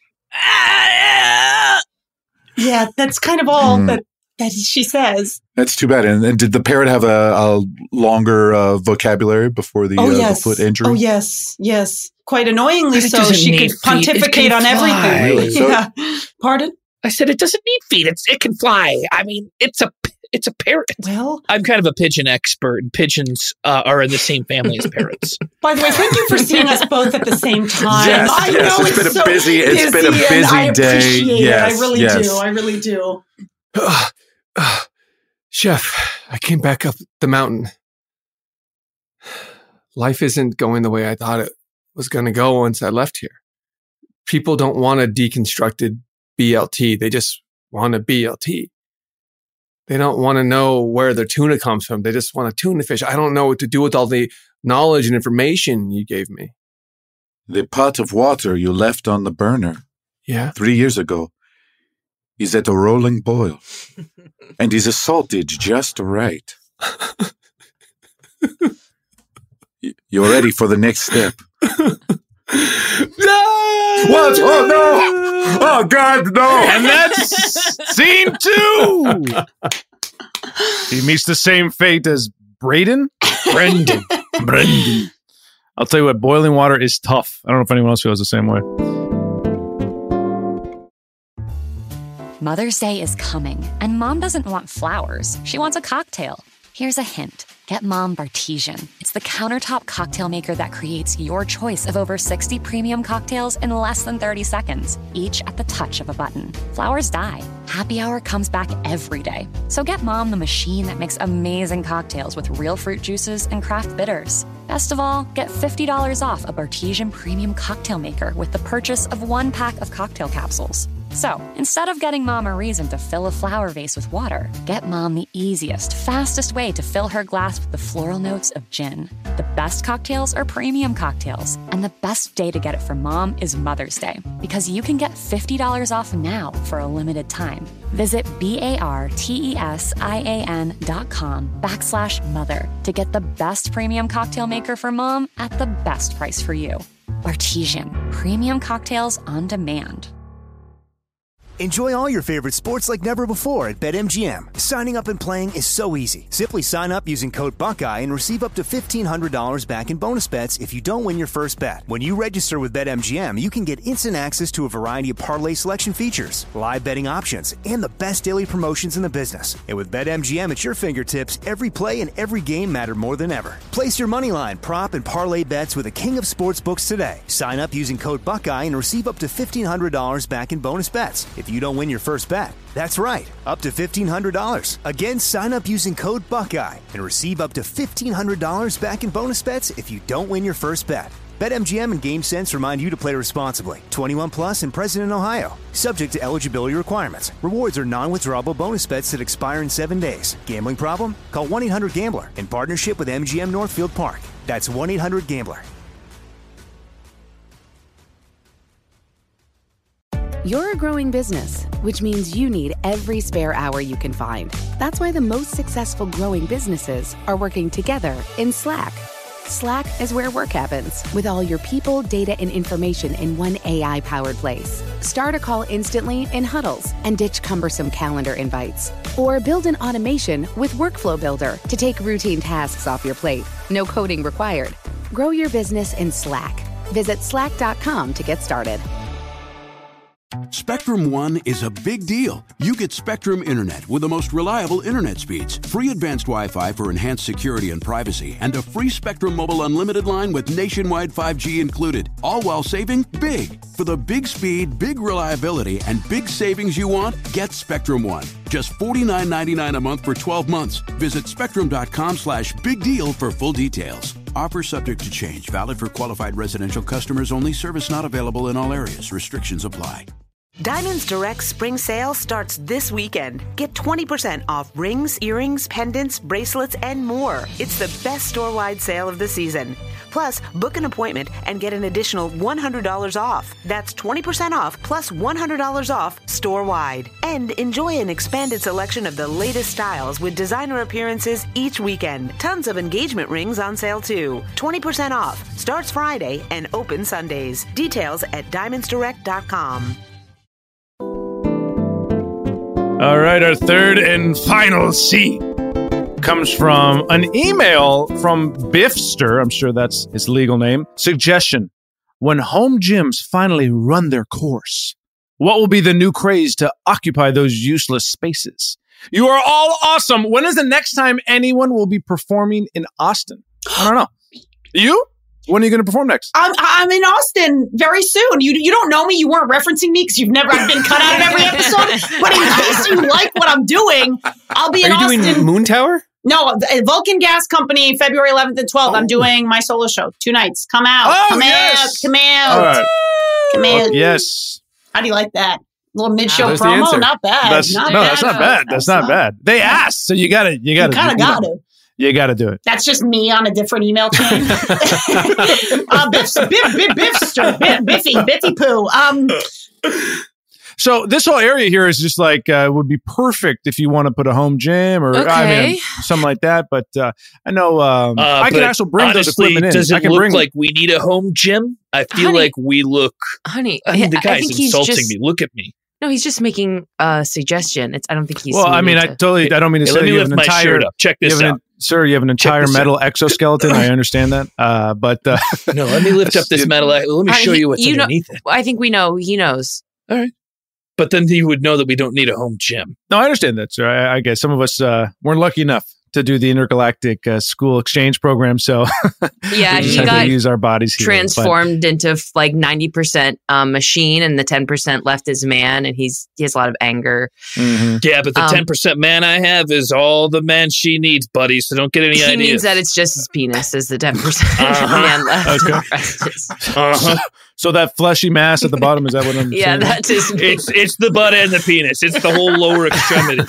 Speaker 13: Yeah, that's kind of all mm. that, that she says.
Speaker 11: That's too bad. And, and did the parrot have a, a longer uh, vocabulary before the,
Speaker 13: oh,
Speaker 11: uh,
Speaker 13: yes.
Speaker 11: the foot injury?
Speaker 13: Oh, yes, yes. Quite annoyingly so. She could pontificate on everything.
Speaker 11: Really? So,
Speaker 13: yeah. Pardon?
Speaker 8: I said it doesn't need feet. It's it can fly. I mean, it's a it's a parrot.
Speaker 13: Well,
Speaker 8: I'm kind of a pigeon expert, and pigeons uh, are in the same family as parrots.
Speaker 13: By the way, thank you for seeing us both at the same time.
Speaker 11: Yes,
Speaker 13: I
Speaker 11: yes,
Speaker 13: know
Speaker 11: it's,
Speaker 13: it's
Speaker 11: been
Speaker 13: so
Speaker 11: a busy. It's
Speaker 13: busy
Speaker 11: been a busy
Speaker 13: I
Speaker 11: day.
Speaker 13: Appreciate
Speaker 11: Yes,
Speaker 13: it. I really
Speaker 11: yes.
Speaker 13: do. I really do.
Speaker 9: Uh, uh, Chef, I came back up the mountain. Life isn't going the way I thought it was going to go once I left here. People don't want a deconstructed B L T. They just want a B L T. They don't want to know where their tuna comes from. They just want a tuna fish. I don't know what to do with all the knowledge and information you gave me.
Speaker 11: The pot of water you left on the burner
Speaker 9: yeah.
Speaker 11: three years ago is at a rolling boil. And is salted just right. You're ready for the next step.
Speaker 7: No!
Speaker 11: What? Oh, no! Oh, God, no!
Speaker 7: And that's scene two! He meets the same fate as Braden? Brendan. Brendan. I'll tell you what, boiling water is tough. I don't know if anyone else feels the same way.
Speaker 15: Mother's Day is coming, and Mom doesn't want flowers. She wants a cocktail. Here's a hint. Get Mom Bartesian. It's the countertop cocktail maker that creates your choice of over sixty premium cocktails in less than thirty seconds, each at the touch of a button. Flowers die. Happy Hour comes back every day. So get Mom the machine that makes amazing cocktails with real fruit juices and craft bitters. Best of all, get fifty dollars off a Bartesian premium cocktail maker with the purchase of one pack of cocktail capsules. So, instead of getting Mom a reason to fill a flower vase with water, get Mom the easiest, fastest way to fill her glass with the floral notes of gin. The best cocktails are premium cocktails, and the best day to get it for Mom is Mother's Day, because you can get fifty dollars off now for a limited time. Visit B-A-R-T-E-S-I-A-N dot com backslash mother to get the best premium cocktail maker for Mom at the best price for you. Bartesian, premium cocktails on demand.
Speaker 5: Enjoy all your favorite sports like never before at BetMGM. Signing up and playing is so easy. Simply sign up using code Buckeye and receive up to fifteen hundred dollars back in bonus bets if you don't win your first bet. When you register with BetMGM, you can get instant access to a variety of parlay selection features, live betting options, and the best daily promotions in the business. And with BetMGM at your fingertips, every play and every game matter more than ever. Place your moneyline, prop, and parlay bets with the king of sportsbooks today. Sign up using code Buckeye and receive up to fifteen hundred dollars back in bonus bets if you don't win your first bet. That's right, up to fifteen hundred dollars. Again, sign up using code Buckeye and receive up to fifteen hundred dollars back in bonus bets if you don't win your first bet. BetMGM and GameSense remind you to play responsibly. twenty-one plus and present in Ohio. Subject to eligibility requirements. Rewards are non-withdrawable bonus bets that expire in seven days. Gambling problem? Call one eight hundred gambler in partnership with M G M Northfield Park. That's one eight hundred gambler.
Speaker 16: You're a growing business, which means you need every spare hour you can find. That's why the most successful growing businesses are working together in Slack. Slack is where work happens, with all your people, data, and information in one A I-powered place. Start a call instantly in huddles and ditch cumbersome calendar invites. Or build an automation with Workflow Builder to take routine tasks off your plate. No coding required. Grow your business in Slack. Visit slack dot com to get started.
Speaker 6: Spectrum One is a big deal. You get Spectrum Internet with the most reliable internet speeds, free advanced Wi-Fi for enhanced security and privacy, and a free Spectrum Mobile Unlimited line with nationwide five G included, all while saving big. For the big speed, big reliability, and big savings you want, get Spectrum One. Just forty-nine ninety-nine a month for twelve months. Visit spectrum.com slash big deal for full details. Offer subject to change. Valid for qualified residential customers only. Service not available in all areas. Restrictions apply.
Speaker 17: Diamonds Direct Spring Sale starts this weekend. Get twenty percent off rings, earrings, pendants, bracelets, and more. It's the best store-wide sale of the season. Plus, book an appointment and get an additional one hundred dollars off. That's twenty percent off plus one hundred dollars off store-wide. And enjoy an expanded selection of the latest styles with designer appearances each weekend. Tons of engagement rings on sale too. twenty percent off. Starts Friday and open Sundays. Details at diamonds direct dot com.
Speaker 7: All right, our third and final C comes from an email from Biffster. I'm sure that's his legal name. Suggestion: when home gyms finally run their course, what will be the new craze to occupy those useless spaces? You are all awesome. When is the next time anyone will be performing in Austin? I don't know. You? When are you going to perform next?
Speaker 10: I'm, I'm in Austin very soon. You you don't know me. You weren't referencing me because you've never I've been cut out of every episode. But in case you like what I'm doing, I'll be
Speaker 9: Are
Speaker 10: in
Speaker 9: you
Speaker 10: Austin.
Speaker 9: doing Moon Tower?
Speaker 10: No, the Vulcan Gas Company, February eleventh and twelfth. Oh. I'm doing my solo show. Two nights. Come out.
Speaker 7: Oh,
Speaker 10: come
Speaker 7: yes.
Speaker 10: out. Come out.
Speaker 7: All right.
Speaker 10: Come
Speaker 7: Oh,
Speaker 10: out.
Speaker 7: yes.
Speaker 10: How do you like that? Little mid-show
Speaker 7: There's the
Speaker 10: promo.
Speaker 7: answer.
Speaker 10: Not bad.
Speaker 7: That's,
Speaker 10: not
Speaker 7: no,
Speaker 10: bad.
Speaker 7: that's not bad. That's not bad. They asked, so you got to, you got to.
Speaker 10: You kind of got to.
Speaker 7: You got to do it.
Speaker 10: That's just me on a different email chain. uh, Biff, Biff, Biff, Biffster, Biff, Biffy, Biffy Poo. Um,
Speaker 7: So this whole area here is just like uh, would be perfect if you want to put a home gym or I
Speaker 8: Okay.
Speaker 7: mean, something like that. But uh, I know um,
Speaker 8: Uh,
Speaker 7: I can
Speaker 8: but
Speaker 7: also bring those
Speaker 8: honestly,
Speaker 7: equipment in.
Speaker 8: does it
Speaker 7: I can
Speaker 8: look
Speaker 7: bring
Speaker 8: like we need a home gym? I feel
Speaker 12: Honey-
Speaker 8: like we look.
Speaker 12: Honey,
Speaker 8: I mean, the
Speaker 12: I
Speaker 8: guy's
Speaker 12: think he's
Speaker 8: insulting
Speaker 12: just-
Speaker 8: me. Look at me.
Speaker 12: No, he's just making a suggestion. It's. I don't think he's.
Speaker 7: Well, I mean, I
Speaker 12: meaning to-
Speaker 7: totally. I don't mean to
Speaker 8: Hey,
Speaker 7: say
Speaker 8: let me
Speaker 7: you have
Speaker 8: lift
Speaker 7: an
Speaker 8: my
Speaker 7: entire.
Speaker 8: shirt up. Check
Speaker 7: you
Speaker 8: this
Speaker 7: have an-
Speaker 8: out.
Speaker 7: sir. You have an entire
Speaker 8: this
Speaker 7: metal exoskeleton. I understand that, uh, but uh,
Speaker 8: No, let me lift up this metal. Let me
Speaker 12: Uh,
Speaker 8: show
Speaker 12: he-
Speaker 8: you what's
Speaker 12: you know-
Speaker 8: underneath it.
Speaker 12: I think we know. He knows.
Speaker 8: All right. But then you would know that we don't need a home gym.
Speaker 7: no, I understand that, sir. I, I guess some of us uh, weren't lucky enough to do the intergalactic uh, school exchange program, so
Speaker 12: Yeah,
Speaker 7: we just
Speaker 12: he
Speaker 7: have
Speaker 12: got
Speaker 7: to use our bodies here. But-
Speaker 12: transformed into f- like ninety percent um, machine, and the ten percent left is man, and he's he has a lot of anger.
Speaker 7: Mhm.
Speaker 8: Yeah, but the
Speaker 12: Um,
Speaker 8: ten percent man I have is all the man she needs, buddy. So don't get any
Speaker 12: He
Speaker 8: ideas.
Speaker 12: means that it's just his penis is the ten percent
Speaker 8: Uh-huh.
Speaker 12: man left.
Speaker 7: Okay.
Speaker 12: And the rest is-
Speaker 8: Uh-huh.
Speaker 7: So that fleshy mass at the bottom, is that what I'm
Speaker 12: Yeah,
Speaker 7: saying?
Speaker 12: that's his.
Speaker 8: It's it's the butt and the penis. It's the whole lower extremity.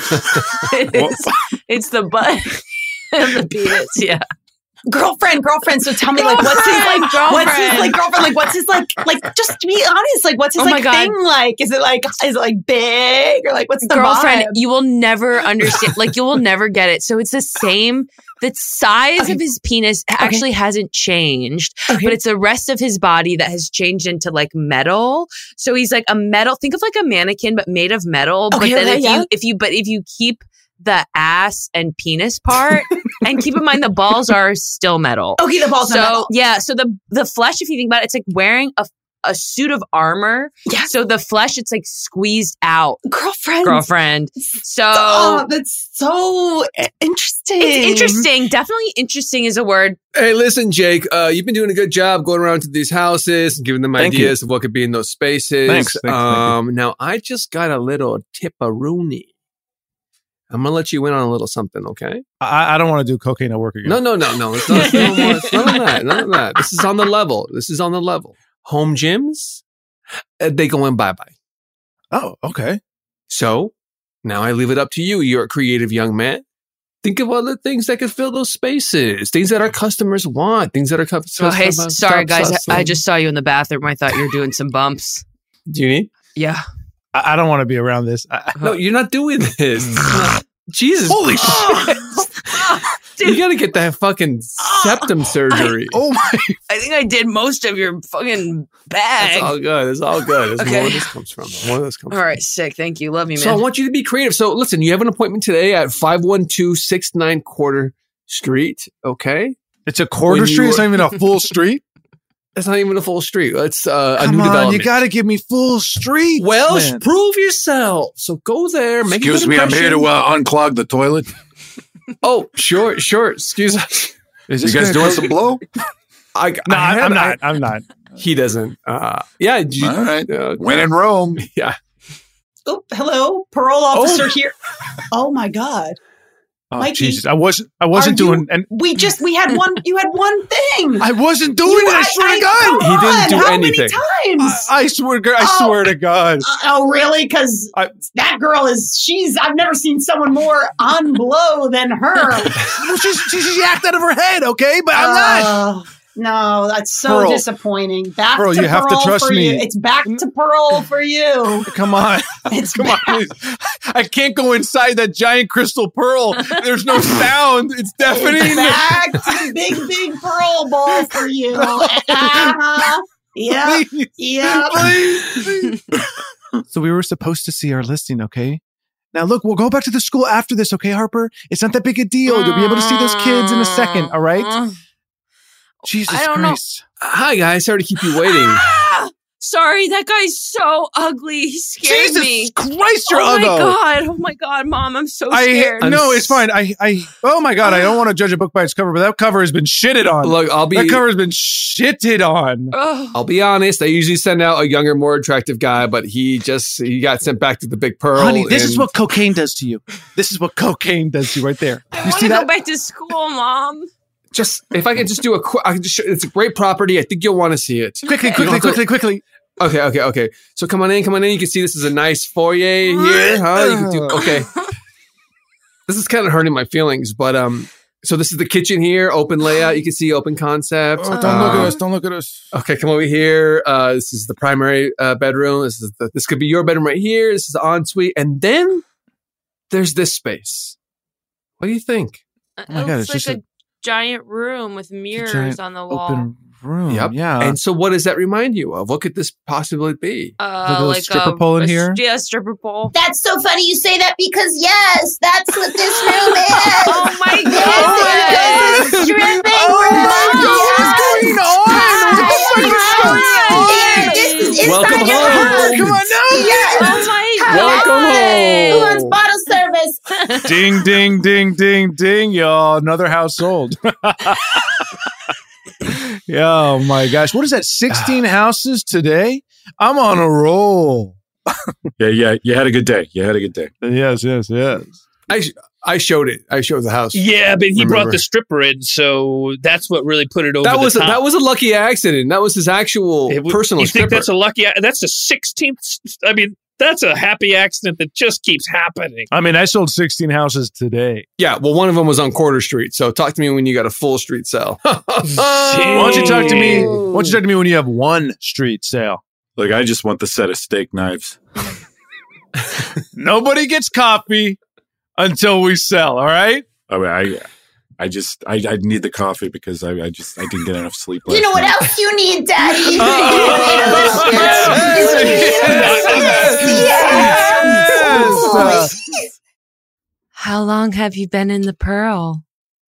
Speaker 12: it's, it's the butt and the penis. Yeah.
Speaker 10: girlfriend, girlfriend. So tell me, like, what's his like?
Speaker 12: Girlfriend,
Speaker 10: What's his like girlfriend? Like, what's his like? Like, just to be honest, like, what's his
Speaker 12: Oh my
Speaker 10: like
Speaker 12: God.
Speaker 10: thing? Like, is it like, is it like big or like, what's the
Speaker 12: Girlfriend,
Speaker 10: vibe?
Speaker 12: you will never understand. Like, you will never get it. So it's the same. The size
Speaker 10: Okay.
Speaker 12: of his penis actually hasn't changed,
Speaker 10: Okay.
Speaker 12: but it's the rest of his body that has changed into like metal. So he's like a metal. Think of like a mannequin, but made of metal.
Speaker 10: Okay,
Speaker 12: but then
Speaker 10: okay,
Speaker 12: if
Speaker 10: yeah.
Speaker 12: you if you but if you keep the ass and penis part, and keep in mind the balls are still metal.
Speaker 10: Okay, the balls are
Speaker 12: So
Speaker 10: metal.
Speaker 12: yeah, so the the flesh, if you think about it, it's like wearing a a suit of armor.
Speaker 10: Yeah.
Speaker 12: So the flesh, it's like squeezed out.
Speaker 10: Girlfriend.
Speaker 12: Girlfriend. So
Speaker 10: Oh, that's so interesting.
Speaker 12: it's interesting. Definitely interesting is a word.
Speaker 9: Hey, listen, Jake. Uh, you've been doing a good job going around to these houses and giving them
Speaker 7: Thank
Speaker 9: ideas of what could be in those spaces.
Speaker 7: Thanks, thanks, thank you.
Speaker 9: um, now, I just got a little tipperoonie. I'm gonna let you in on a little something, okay?
Speaker 7: I, I don't want to do cocaine at work again.
Speaker 9: No, no, no, no. It's not, no more, it's none of that. None of that. This is on the level. This is on the level. Home gyms, uh, they go in bye bye.
Speaker 7: Oh, okay.
Speaker 9: So now I leave it up to you. You're a creative young man. Think of other things that could fill those spaces. Things that our customers want. Things that are customers.
Speaker 12: Oh, hey, sorry guys. I, I just saw you in the bathroom. I thought you were doing some bumps.
Speaker 9: Do you need?
Speaker 12: Yeah.
Speaker 7: I, I don't want to be around this. I,
Speaker 9: No, you're not doing this. Jesus.
Speaker 7: Holy
Speaker 9: shit. You got to get that fucking septum surgery.
Speaker 7: oh my!
Speaker 12: I think I did most of your fucking bag.
Speaker 9: It's all good. It's all good. That's
Speaker 12: Okay.
Speaker 9: more where this comes from. More where this comes
Speaker 12: All
Speaker 9: from.
Speaker 12: right, sick. Thank you. Love you, man.
Speaker 9: So I want you to be creative. So listen, you have an appointment today at five one two six nine Quarter Street. Okay.
Speaker 7: It's a quarter
Speaker 9: When you
Speaker 7: street. It's
Speaker 9: were-
Speaker 7: not even a full street.
Speaker 9: It's not even a full street. It's uh, a
Speaker 7: Come
Speaker 9: new
Speaker 7: on,
Speaker 9: development.
Speaker 7: you got to give me full street.
Speaker 9: well,
Speaker 7: man.
Speaker 9: prove yourself. So go there. Make a
Speaker 11: Excuse
Speaker 9: good
Speaker 11: me, I'm here to
Speaker 9: impression.
Speaker 11: uh, unclog the toilet.
Speaker 9: Oh, sure, sure. Excuse us.
Speaker 7: Is
Speaker 11: You
Speaker 7: this
Speaker 11: guys
Speaker 7: gonna
Speaker 11: doing
Speaker 7: go-
Speaker 11: some blow?
Speaker 9: I,
Speaker 7: No,
Speaker 9: I had-
Speaker 7: I'm
Speaker 9: I-
Speaker 7: not. I'm not.
Speaker 9: He doesn't. Uh, yeah. you-
Speaker 11: All right.
Speaker 9: uh,
Speaker 11: When in Rome.
Speaker 9: Yeah.
Speaker 10: Oh, hello, parole officer here. Oh my God.
Speaker 7: Oh,
Speaker 10: Mikey,
Speaker 7: Jesus! I wasn't. I wasn't
Speaker 10: Are you-
Speaker 7: doing. And
Speaker 10: We just, we had one, you had one thing.
Speaker 7: I wasn't doing
Speaker 10: You-
Speaker 7: it. I swear to God.
Speaker 10: come
Speaker 9: He didn't
Speaker 10: on,
Speaker 9: do
Speaker 10: how
Speaker 9: anything.
Speaker 10: many times?
Speaker 7: I, I swear. to- I
Speaker 10: Oh.
Speaker 7: swear to God.
Speaker 10: Uh, oh, really? Because
Speaker 7: I-
Speaker 10: that girl is, she's, I've never seen someone more on blow than her.
Speaker 7: Well, she's she's yacked out of her head. Okay, but I'm not.
Speaker 10: Uh, No, that's so
Speaker 7: Pearl.
Speaker 10: disappointing. Back
Speaker 7: Pearl,
Speaker 10: to
Speaker 7: you have to
Speaker 10: Pearl
Speaker 7: trust
Speaker 10: for
Speaker 7: me.
Speaker 10: you. It's back to Pearl for you.
Speaker 7: Come on.
Speaker 10: It's
Speaker 7: Come on. Please. I can't go inside that giant crystal pearl. There's no sound. It's deafening.
Speaker 10: Back to the big, big Pearl ball for you. Uh-huh. Yep.
Speaker 7: Please.
Speaker 10: Yep.
Speaker 7: Please.
Speaker 14: So we were supposed to see our listing, okay? Now look, we'll go back to the school after this, okay, Harper? It's not that big a deal. You'll be able to see those kids in a second, all right? Jesus
Speaker 12: I don't
Speaker 14: Christ.
Speaker 9: Hi, guys. Sorry to keep you waiting.
Speaker 12: Ah! Sorry, that guy's so ugly. He scared
Speaker 7: Jesus
Speaker 12: me.
Speaker 7: Christ, you're
Speaker 12: oh
Speaker 7: ugly.
Speaker 12: my god! Oh my god, Mom, I'm so
Speaker 7: I
Speaker 12: scared.
Speaker 7: no, it's fine. I I oh my god, I don't want to judge a book by its cover, but that cover has been shitted on.
Speaker 9: Look, I'll be
Speaker 7: that cover has been shitted on.
Speaker 12: Ugh.
Speaker 9: I'll be honest. I usually send out a younger, more attractive guy, but he just he got sent back to the Big Pearl.
Speaker 14: Honey, this is
Speaker 9: and-
Speaker 14: what cocaine does to you. This is what cocaine does to you right there.
Speaker 12: I
Speaker 14: You
Speaker 12: want
Speaker 14: see
Speaker 12: to go
Speaker 14: that?
Speaker 12: back to school, Mom.
Speaker 9: Just if I could just do a quick, I can just show, it's a great property. I think you'll want to see it.
Speaker 14: Quickly,
Speaker 9: You
Speaker 14: quickly,
Speaker 9: don't have to-
Speaker 14: quickly, quickly.
Speaker 9: Okay, okay, okay. So come on in, come on in. You can see this is a nice foyer here, huh? You can do, okay. This is kind of hurting my feelings, but um, so this is the kitchen here, open layout. You can see open concept.
Speaker 14: Oh, don't look at
Speaker 9: Um,
Speaker 14: us. Don't look at us.
Speaker 9: Okay, come over here. Uh, this is the primary uh, bedroom. This is the, this could be your bedroom right here. This is the ensuite, and then there's this space. What do you think?
Speaker 12: It
Speaker 14: my God,
Speaker 12: looks
Speaker 14: it's
Speaker 12: like
Speaker 14: just
Speaker 12: a, giant room with mirrors
Speaker 14: giant
Speaker 12: on the wall.
Speaker 14: Open room.
Speaker 9: Yep.
Speaker 14: Yeah.
Speaker 9: And so, what does that remind you of? What could this possibly be?
Speaker 12: Uh,
Speaker 14: Like a
Speaker 12: like
Speaker 14: stripper
Speaker 12: a,
Speaker 14: pole in
Speaker 12: a-
Speaker 14: here?
Speaker 12: Yeah, stripper pole.
Speaker 10: That's so funny you say that because yes, that's what this room is.
Speaker 12: Oh my
Speaker 10: Yes,
Speaker 12: god!
Speaker 10: it is a stripping
Speaker 7: Oh
Speaker 10: room.
Speaker 7: my God, what is going on? What the fuck is going on?
Speaker 10: Yeah, this is inside
Speaker 9: Welcome
Speaker 10: your
Speaker 9: home.
Speaker 10: house.
Speaker 7: Come on now.
Speaker 10: Yes.
Speaker 12: Oh my
Speaker 9: Welcome
Speaker 12: god!
Speaker 10: Who wants
Speaker 9: home.
Speaker 10: bottle service?
Speaker 7: Ding, ding, ding, ding, ding, y'all. Another house sold. Yeah, oh my gosh. What is that? sixteen houses today? I'm on a roll.
Speaker 11: Yeah, yeah. You had a good day. You had a good day.
Speaker 7: Yes, yes, yes.
Speaker 9: I sh- I showed it. I showed the house.
Speaker 8: Yeah, but he
Speaker 9: Remember.
Speaker 8: brought the stripper in, so that's what really put it over
Speaker 9: That
Speaker 8: the
Speaker 9: was a,
Speaker 8: top.
Speaker 9: that was a lucky accident. That was his actual
Speaker 8: It w-
Speaker 9: personal
Speaker 8: You
Speaker 9: stripper.
Speaker 8: think that's a lucky? That's a sixteenth. I mean, that's a happy accident that just keeps happening.
Speaker 7: I mean, I sold sixteen houses today.
Speaker 9: yeah, well, one of them was on Quarter Street. So talk to me when you got a full street sale.
Speaker 7: Why don't you talk to me? Why don't you talk to me when you have one street sale?
Speaker 11: Look, I just want the set of steak knives.
Speaker 7: Nobody gets coffee until we sell. All right.
Speaker 11: I mean, I, I just, I, I need the coffee because I, I just, I didn't get enough sleep last
Speaker 10: You know what
Speaker 11: night.
Speaker 10: else you need, Daddy?
Speaker 7: Yes.
Speaker 12: How long have you been in the Pearl?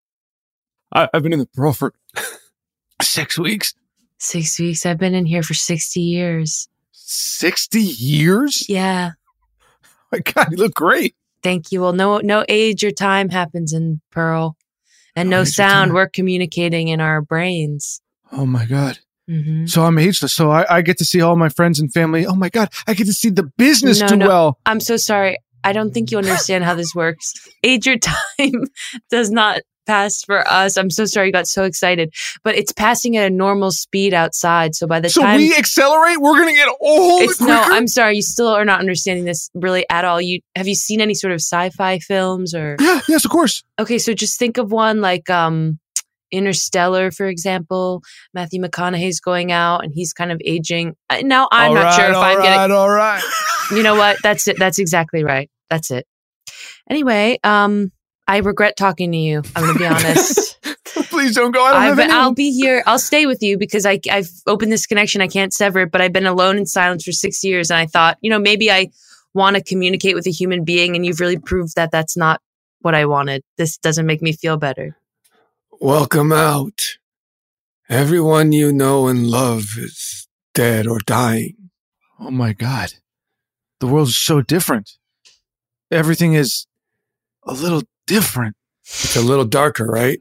Speaker 7: I, I've been in the Pearl for six weeks.
Speaker 12: Six weeks. I've been in here for sixty years.
Speaker 7: Sixty years?
Speaker 12: Yeah.
Speaker 7: My God, you look great.
Speaker 12: Thank you. Well, no, no age or time happens in Pearl, and no
Speaker 7: age or
Speaker 12: sound.
Speaker 7: time.
Speaker 12: We're communicating in our brains.
Speaker 7: Oh my God.
Speaker 12: hmm
Speaker 7: So I'm ageless. So I, I get to see all my friends and family. Oh my God. I get to see the business
Speaker 12: No,
Speaker 7: do
Speaker 12: no.
Speaker 7: well.
Speaker 12: I'm so sorry. I don't think you understand how this works. Age or time does not pass for us. I'm so sorry you got so excited, but it's passing at a normal speed outside. So by the
Speaker 7: So
Speaker 12: time
Speaker 7: we accelerate, we're going to get old
Speaker 12: it's
Speaker 7: quicker?
Speaker 12: no, I'm sorry, you still are not understanding this really at all. You have you seen any sort of sci-fi films or?
Speaker 7: Yeah, yes, of course.
Speaker 12: Okay, so just think of one like um Interstellar, for example. Matthew McConaughey's going out and he's kind of aging. Uh, Now I'm
Speaker 7: All
Speaker 12: not
Speaker 7: right,
Speaker 12: sure if
Speaker 7: all
Speaker 12: I'm
Speaker 7: right,
Speaker 12: getting.
Speaker 7: all right.
Speaker 12: You know what? That's it. That's exactly right. That's it. Anyway, um, I regret talking to you. I'm going to be honest.
Speaker 7: Please don't go. I don't
Speaker 12: I've
Speaker 7: have
Speaker 12: been,
Speaker 7: anyone.
Speaker 12: I'll be here. I'll stay with you because I, I've opened this connection. I can't sever it, but I've been alone in silence for six years. And I thought, you know, maybe I want to communicate with a human being. And you've really proved that that's not what I wanted. This doesn't make me feel better.
Speaker 9: Welcome out. Everyone you know and love is dead or dying.
Speaker 7: Oh my God. The world is so different. Everything is a little different.
Speaker 9: It's a little darker, right?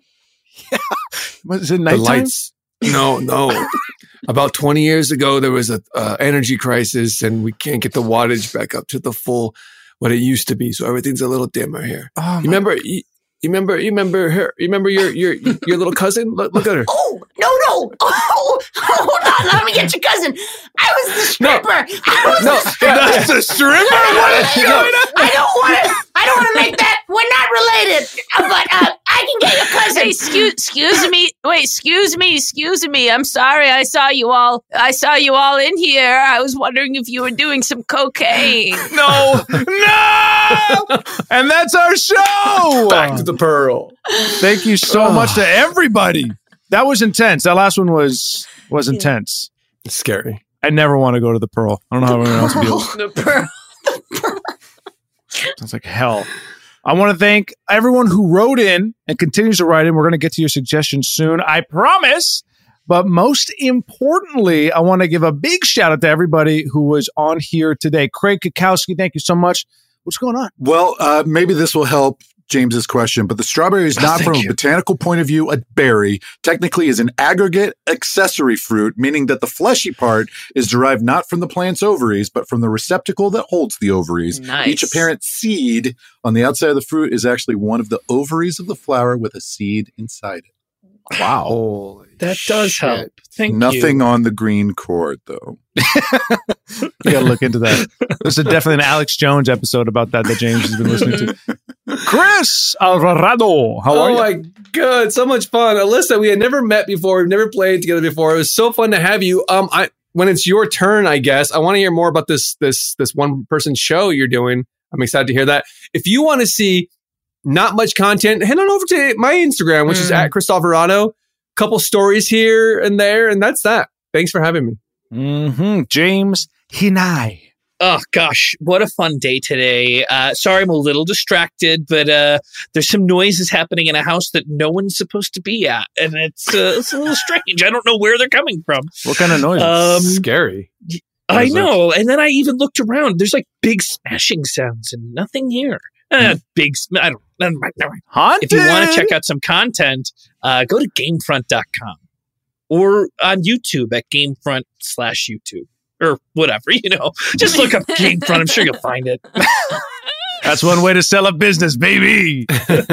Speaker 7: Was it
Speaker 9: The
Speaker 7: nighttime?
Speaker 9: lights. No, no. About twenty years ago, there was a uh, energy crisis, and we can't get the wattage back up to the full what it used to be. So everything's a little dimmer here.
Speaker 7: Oh,
Speaker 9: you remember? You, you remember? You remember her? You remember your your your little cousin? Look, look at her.
Speaker 10: Oh, no, no. Oh, hold on. Let me get your cousin. I was the stripper. I was
Speaker 9: No,
Speaker 10: the stripper.
Speaker 7: That's a stripper? What is going on?
Speaker 10: I don't want to. I don't want to make that. We're not related. But uh, I can get your
Speaker 12: say, excuse, excuse me. Wait, excuse me, excuse me. I'm sorry. I saw you all. I saw you all in here. I was wondering if you were doing some cocaine.
Speaker 7: No, no. And that's our show.
Speaker 9: Back to the Pearl.
Speaker 7: Thank you so much to everybody. That was intense. That last one was was intense.
Speaker 9: It's scary.
Speaker 7: I never want to go to the Pearl. I don't know how anyone else feels.
Speaker 12: The Pearl.
Speaker 7: Sounds like hell. I want to thank everyone who wrote in and continues to write in. We're going to get to your suggestions soon, I promise. But most importantly, I want to give a big shout out to everybody who was on here today. Craig Kukowski, thank you so much. What's going on?
Speaker 11: Well, uh, maybe this will help James's question, but the strawberry is not,
Speaker 7: Oh,
Speaker 11: from
Speaker 7: thank
Speaker 11: a
Speaker 7: you.
Speaker 11: botanical point of view, a berry. Technically is an aggregate accessory fruit, meaning that the fleshy part is derived not from the plant's ovaries, but from the receptacle that holds the ovaries.
Speaker 12: Nice.
Speaker 11: Each apparent seed on the outside of the fruit is actually one of the ovaries of the flower with a seed inside it.
Speaker 7: Wow.
Speaker 9: Holy
Speaker 8: That does
Speaker 9: shit.
Speaker 8: help. Thank
Speaker 11: Nothing
Speaker 8: you.
Speaker 11: on the green cord, though.
Speaker 7: You got to look into that. There's a, definitely an Alex Jones episode about that that James has been listening to. Chris Alvarado, how are
Speaker 9: oh
Speaker 7: you?
Speaker 9: my god, so much fun. Alyssa, we had never met before. We've never played together before. It was so fun to have you. Um, I when it's your turn, I guess I want to hear more about this this this one person show you're doing. I'm excited to hear that. If you want to see not much content, head on over to my Instagram, which
Speaker 12: Mm.
Speaker 9: is at Chris Alvarado. Couple stories here and there, and that's that. Thanks for having me.
Speaker 7: Mm-hmm. James Hinai.
Speaker 8: Oh gosh, what a fun day today. Uh, sorry, I'm a little distracted, but uh, there's some noises happening in a house that no one's supposed to be at, and it's uh, it's a little strange. I don't know where they're coming from.
Speaker 7: What kind of noise?
Speaker 8: Um,
Speaker 9: Scary.
Speaker 8: I
Speaker 7: Is it?
Speaker 8: know, and then I even looked around. There's like big smashing sounds and nothing here. Uh, big, sm- I don't. Never mind, never mind.
Speaker 7: Haunted.
Speaker 8: If you want to check out some content, uh, go to gamefront dot com or on YouTube at Gamefront slash YouTube or whatever. You know, just look up Gamefront. I'm sure you'll find it.
Speaker 7: That's one way to sell a business, baby.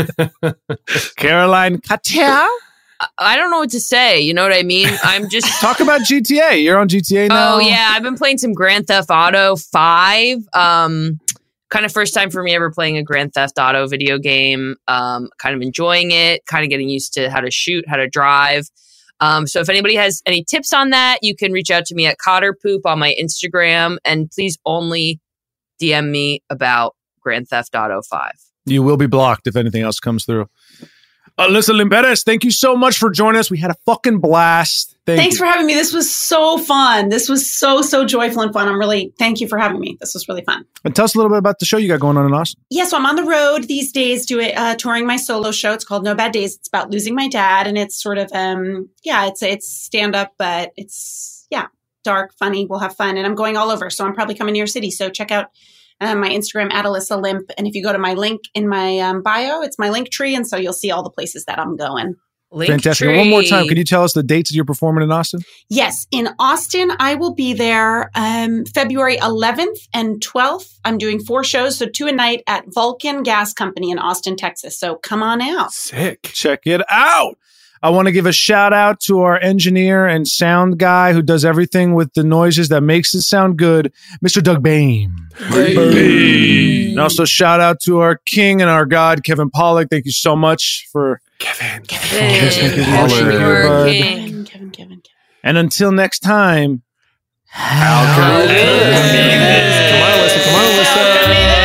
Speaker 7: Caroline Katia.
Speaker 12: I don't know what to say. You know what I mean? I'm just
Speaker 7: Talk about G T A. You're on G T A now.
Speaker 12: Oh yeah, I've been playing some Grand Theft Auto five. Um, kind of first time for me ever playing a Grand Theft Auto video game. Um, kind of enjoying it. Kind of getting used to how to shoot, how to drive. Um, so if anybody has any tips on that, you can reach out to me at Cotter Poop on my Instagram, and please only D M me about Grand Theft Auto five.
Speaker 7: You will be blocked if anything else comes through. Alyssa Limperes, thank you so much for joining us. We had a fucking blast. Thank
Speaker 10: Thanks
Speaker 7: you.
Speaker 10: for having me. This was so fun. This was so, so joyful and fun. I'm really, thank you for having me. This was really fun.
Speaker 7: And tell us a little bit about the show you got going on in Austin.
Speaker 10: Yeah, so I'm on the road these days doing uh, touring my solo show. It's called No Bad Days. It's about losing my dad, and it's sort of um yeah, it's it's stand up, but it's yeah, dark, funny. We'll have fun, and I'm going all over. So I'm probably coming to your city. So check out uh, my Instagram at Alyssa Limp, and if you go to my link in my um, bio, it's my link tree, and so you'll see all the places that I'm going.
Speaker 12: Link
Speaker 7: Fantastic. And one more time, can you tell us the dates that you're performing in Austin?
Speaker 10: Yes, in Austin, I will be there um, February eleventh and twelfth. I'm doing four shows, so two a night at Vulcan Gas Company in Austin, Texas. So come on out.
Speaker 9: Sick.
Speaker 7: Check it out. I want to give a shout out to our engineer and sound guy who does everything with the noises that makes it sound good, Mister Doug Bain.
Speaker 9: Hey.
Speaker 7: And also shout out to our king and our god, Kevin Pollak. Thank you so much for
Speaker 9: Kevin.
Speaker 12: Kevin,
Speaker 7: Kevin,
Speaker 12: Kevin,
Speaker 7: here, bud.
Speaker 12: King.
Speaker 10: Kevin, Kevin, Kevin.
Speaker 7: And until next time,
Speaker 9: Come on, Alyssa. Come on, Alyssa.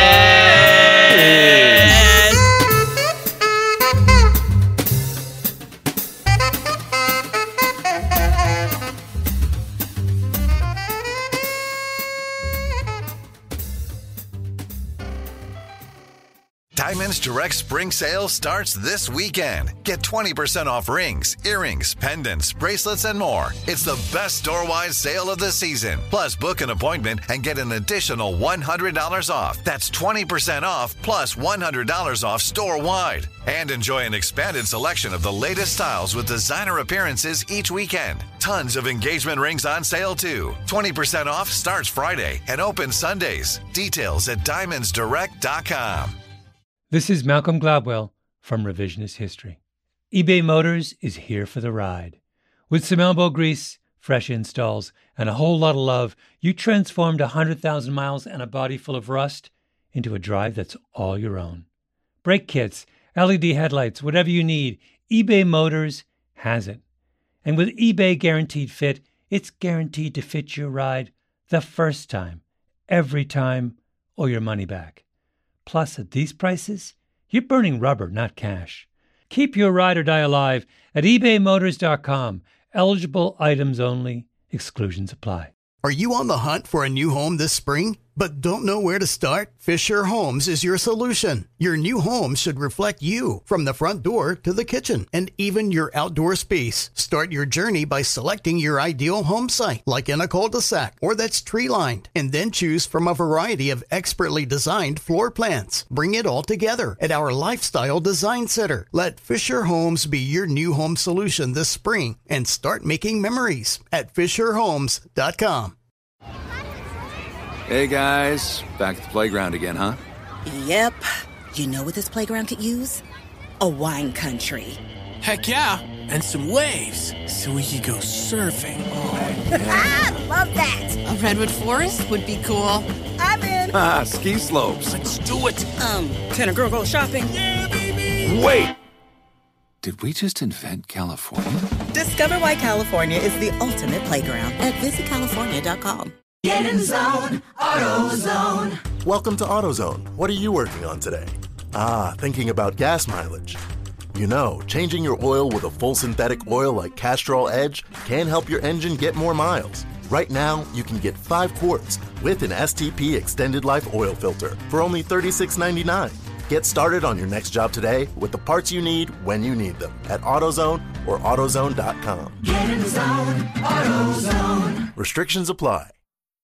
Speaker 2: Diamonds Direct Spring Sale starts this weekend. Get twenty percent off rings, earrings, pendants, bracelets, and more. It's the best store-wide sale of the season. Plus, book an appointment and get an additional one hundred dollars off. That's twenty percent off plus one hundred dollars off store-wide. And enjoy an expanded selection of the latest styles with designer appearances each weekend. Tons of engagement rings on sale, too. twenty percent off starts Friday and opens Sundays. Details at diamonds direct dot com.
Speaker 18: This is Malcolm Gladwell from Revisionist History. eBay Motors is here for the ride. With some elbow grease, fresh installs, and a whole lot of love, you transformed one hundred thousand miles and a body full of rust into a drive that's all your own. Brake kits, L E D headlights, whatever you need, eBay Motors hasn't. And with eBay Guaranteed Fit, it's guaranteed to fit your ride the first time, every time, or your money back. Plus, at these prices, you're burning rubber, not cash. Keep your ride or die alive at ebay motors dot com. Eligible items only. Exclusions apply.
Speaker 19: Are you on the hunt for a new home this spring, but don't know where to start? Fisher Homes is your solution. Your new home should reflect you, from the front door to the kitchen, and even your outdoor space. Start your journey by selecting your ideal home site, like in a cul-de-sac or that's tree-lined, and then choose from a variety of expertly designed floor plans. Bring it all together at our Lifestyle Design Center. Let Fisher Homes be your new home solution this spring, and start making memories at fisher homes dot com.
Speaker 20: Hey guys, back at the playground again, huh?
Speaker 21: Yep. You know what this playground could use? A wine country.
Speaker 22: Heck yeah, and some waves so we could go surfing. Oh,
Speaker 21: ah, love that.
Speaker 23: A redwood forest would be cool.
Speaker 21: I'm in.
Speaker 20: Ah, ski slopes.
Speaker 22: Let's do it.
Speaker 21: Um, can a girl go shopping?
Speaker 22: Yeah, baby.
Speaker 20: Wait. Did we just invent California?
Speaker 21: Discover why California is the ultimate playground at visit california dot com.
Speaker 24: Get in zone, AutoZone.
Speaker 25: Welcome to AutoZone. What are you working on today? Ah, thinking about gas mileage. You know, changing your oil with a full synthetic oil like Castrol Edge can help your engine get more miles. Right now, you can get five quarts with an S T P Extended Life Oil Filter for only thirty-six ninety-nine. Get started on your next job today with the parts you need when you need them at AutoZone or AutoZone dot com.
Speaker 24: Get in zone, AutoZone.
Speaker 25: Restrictions apply.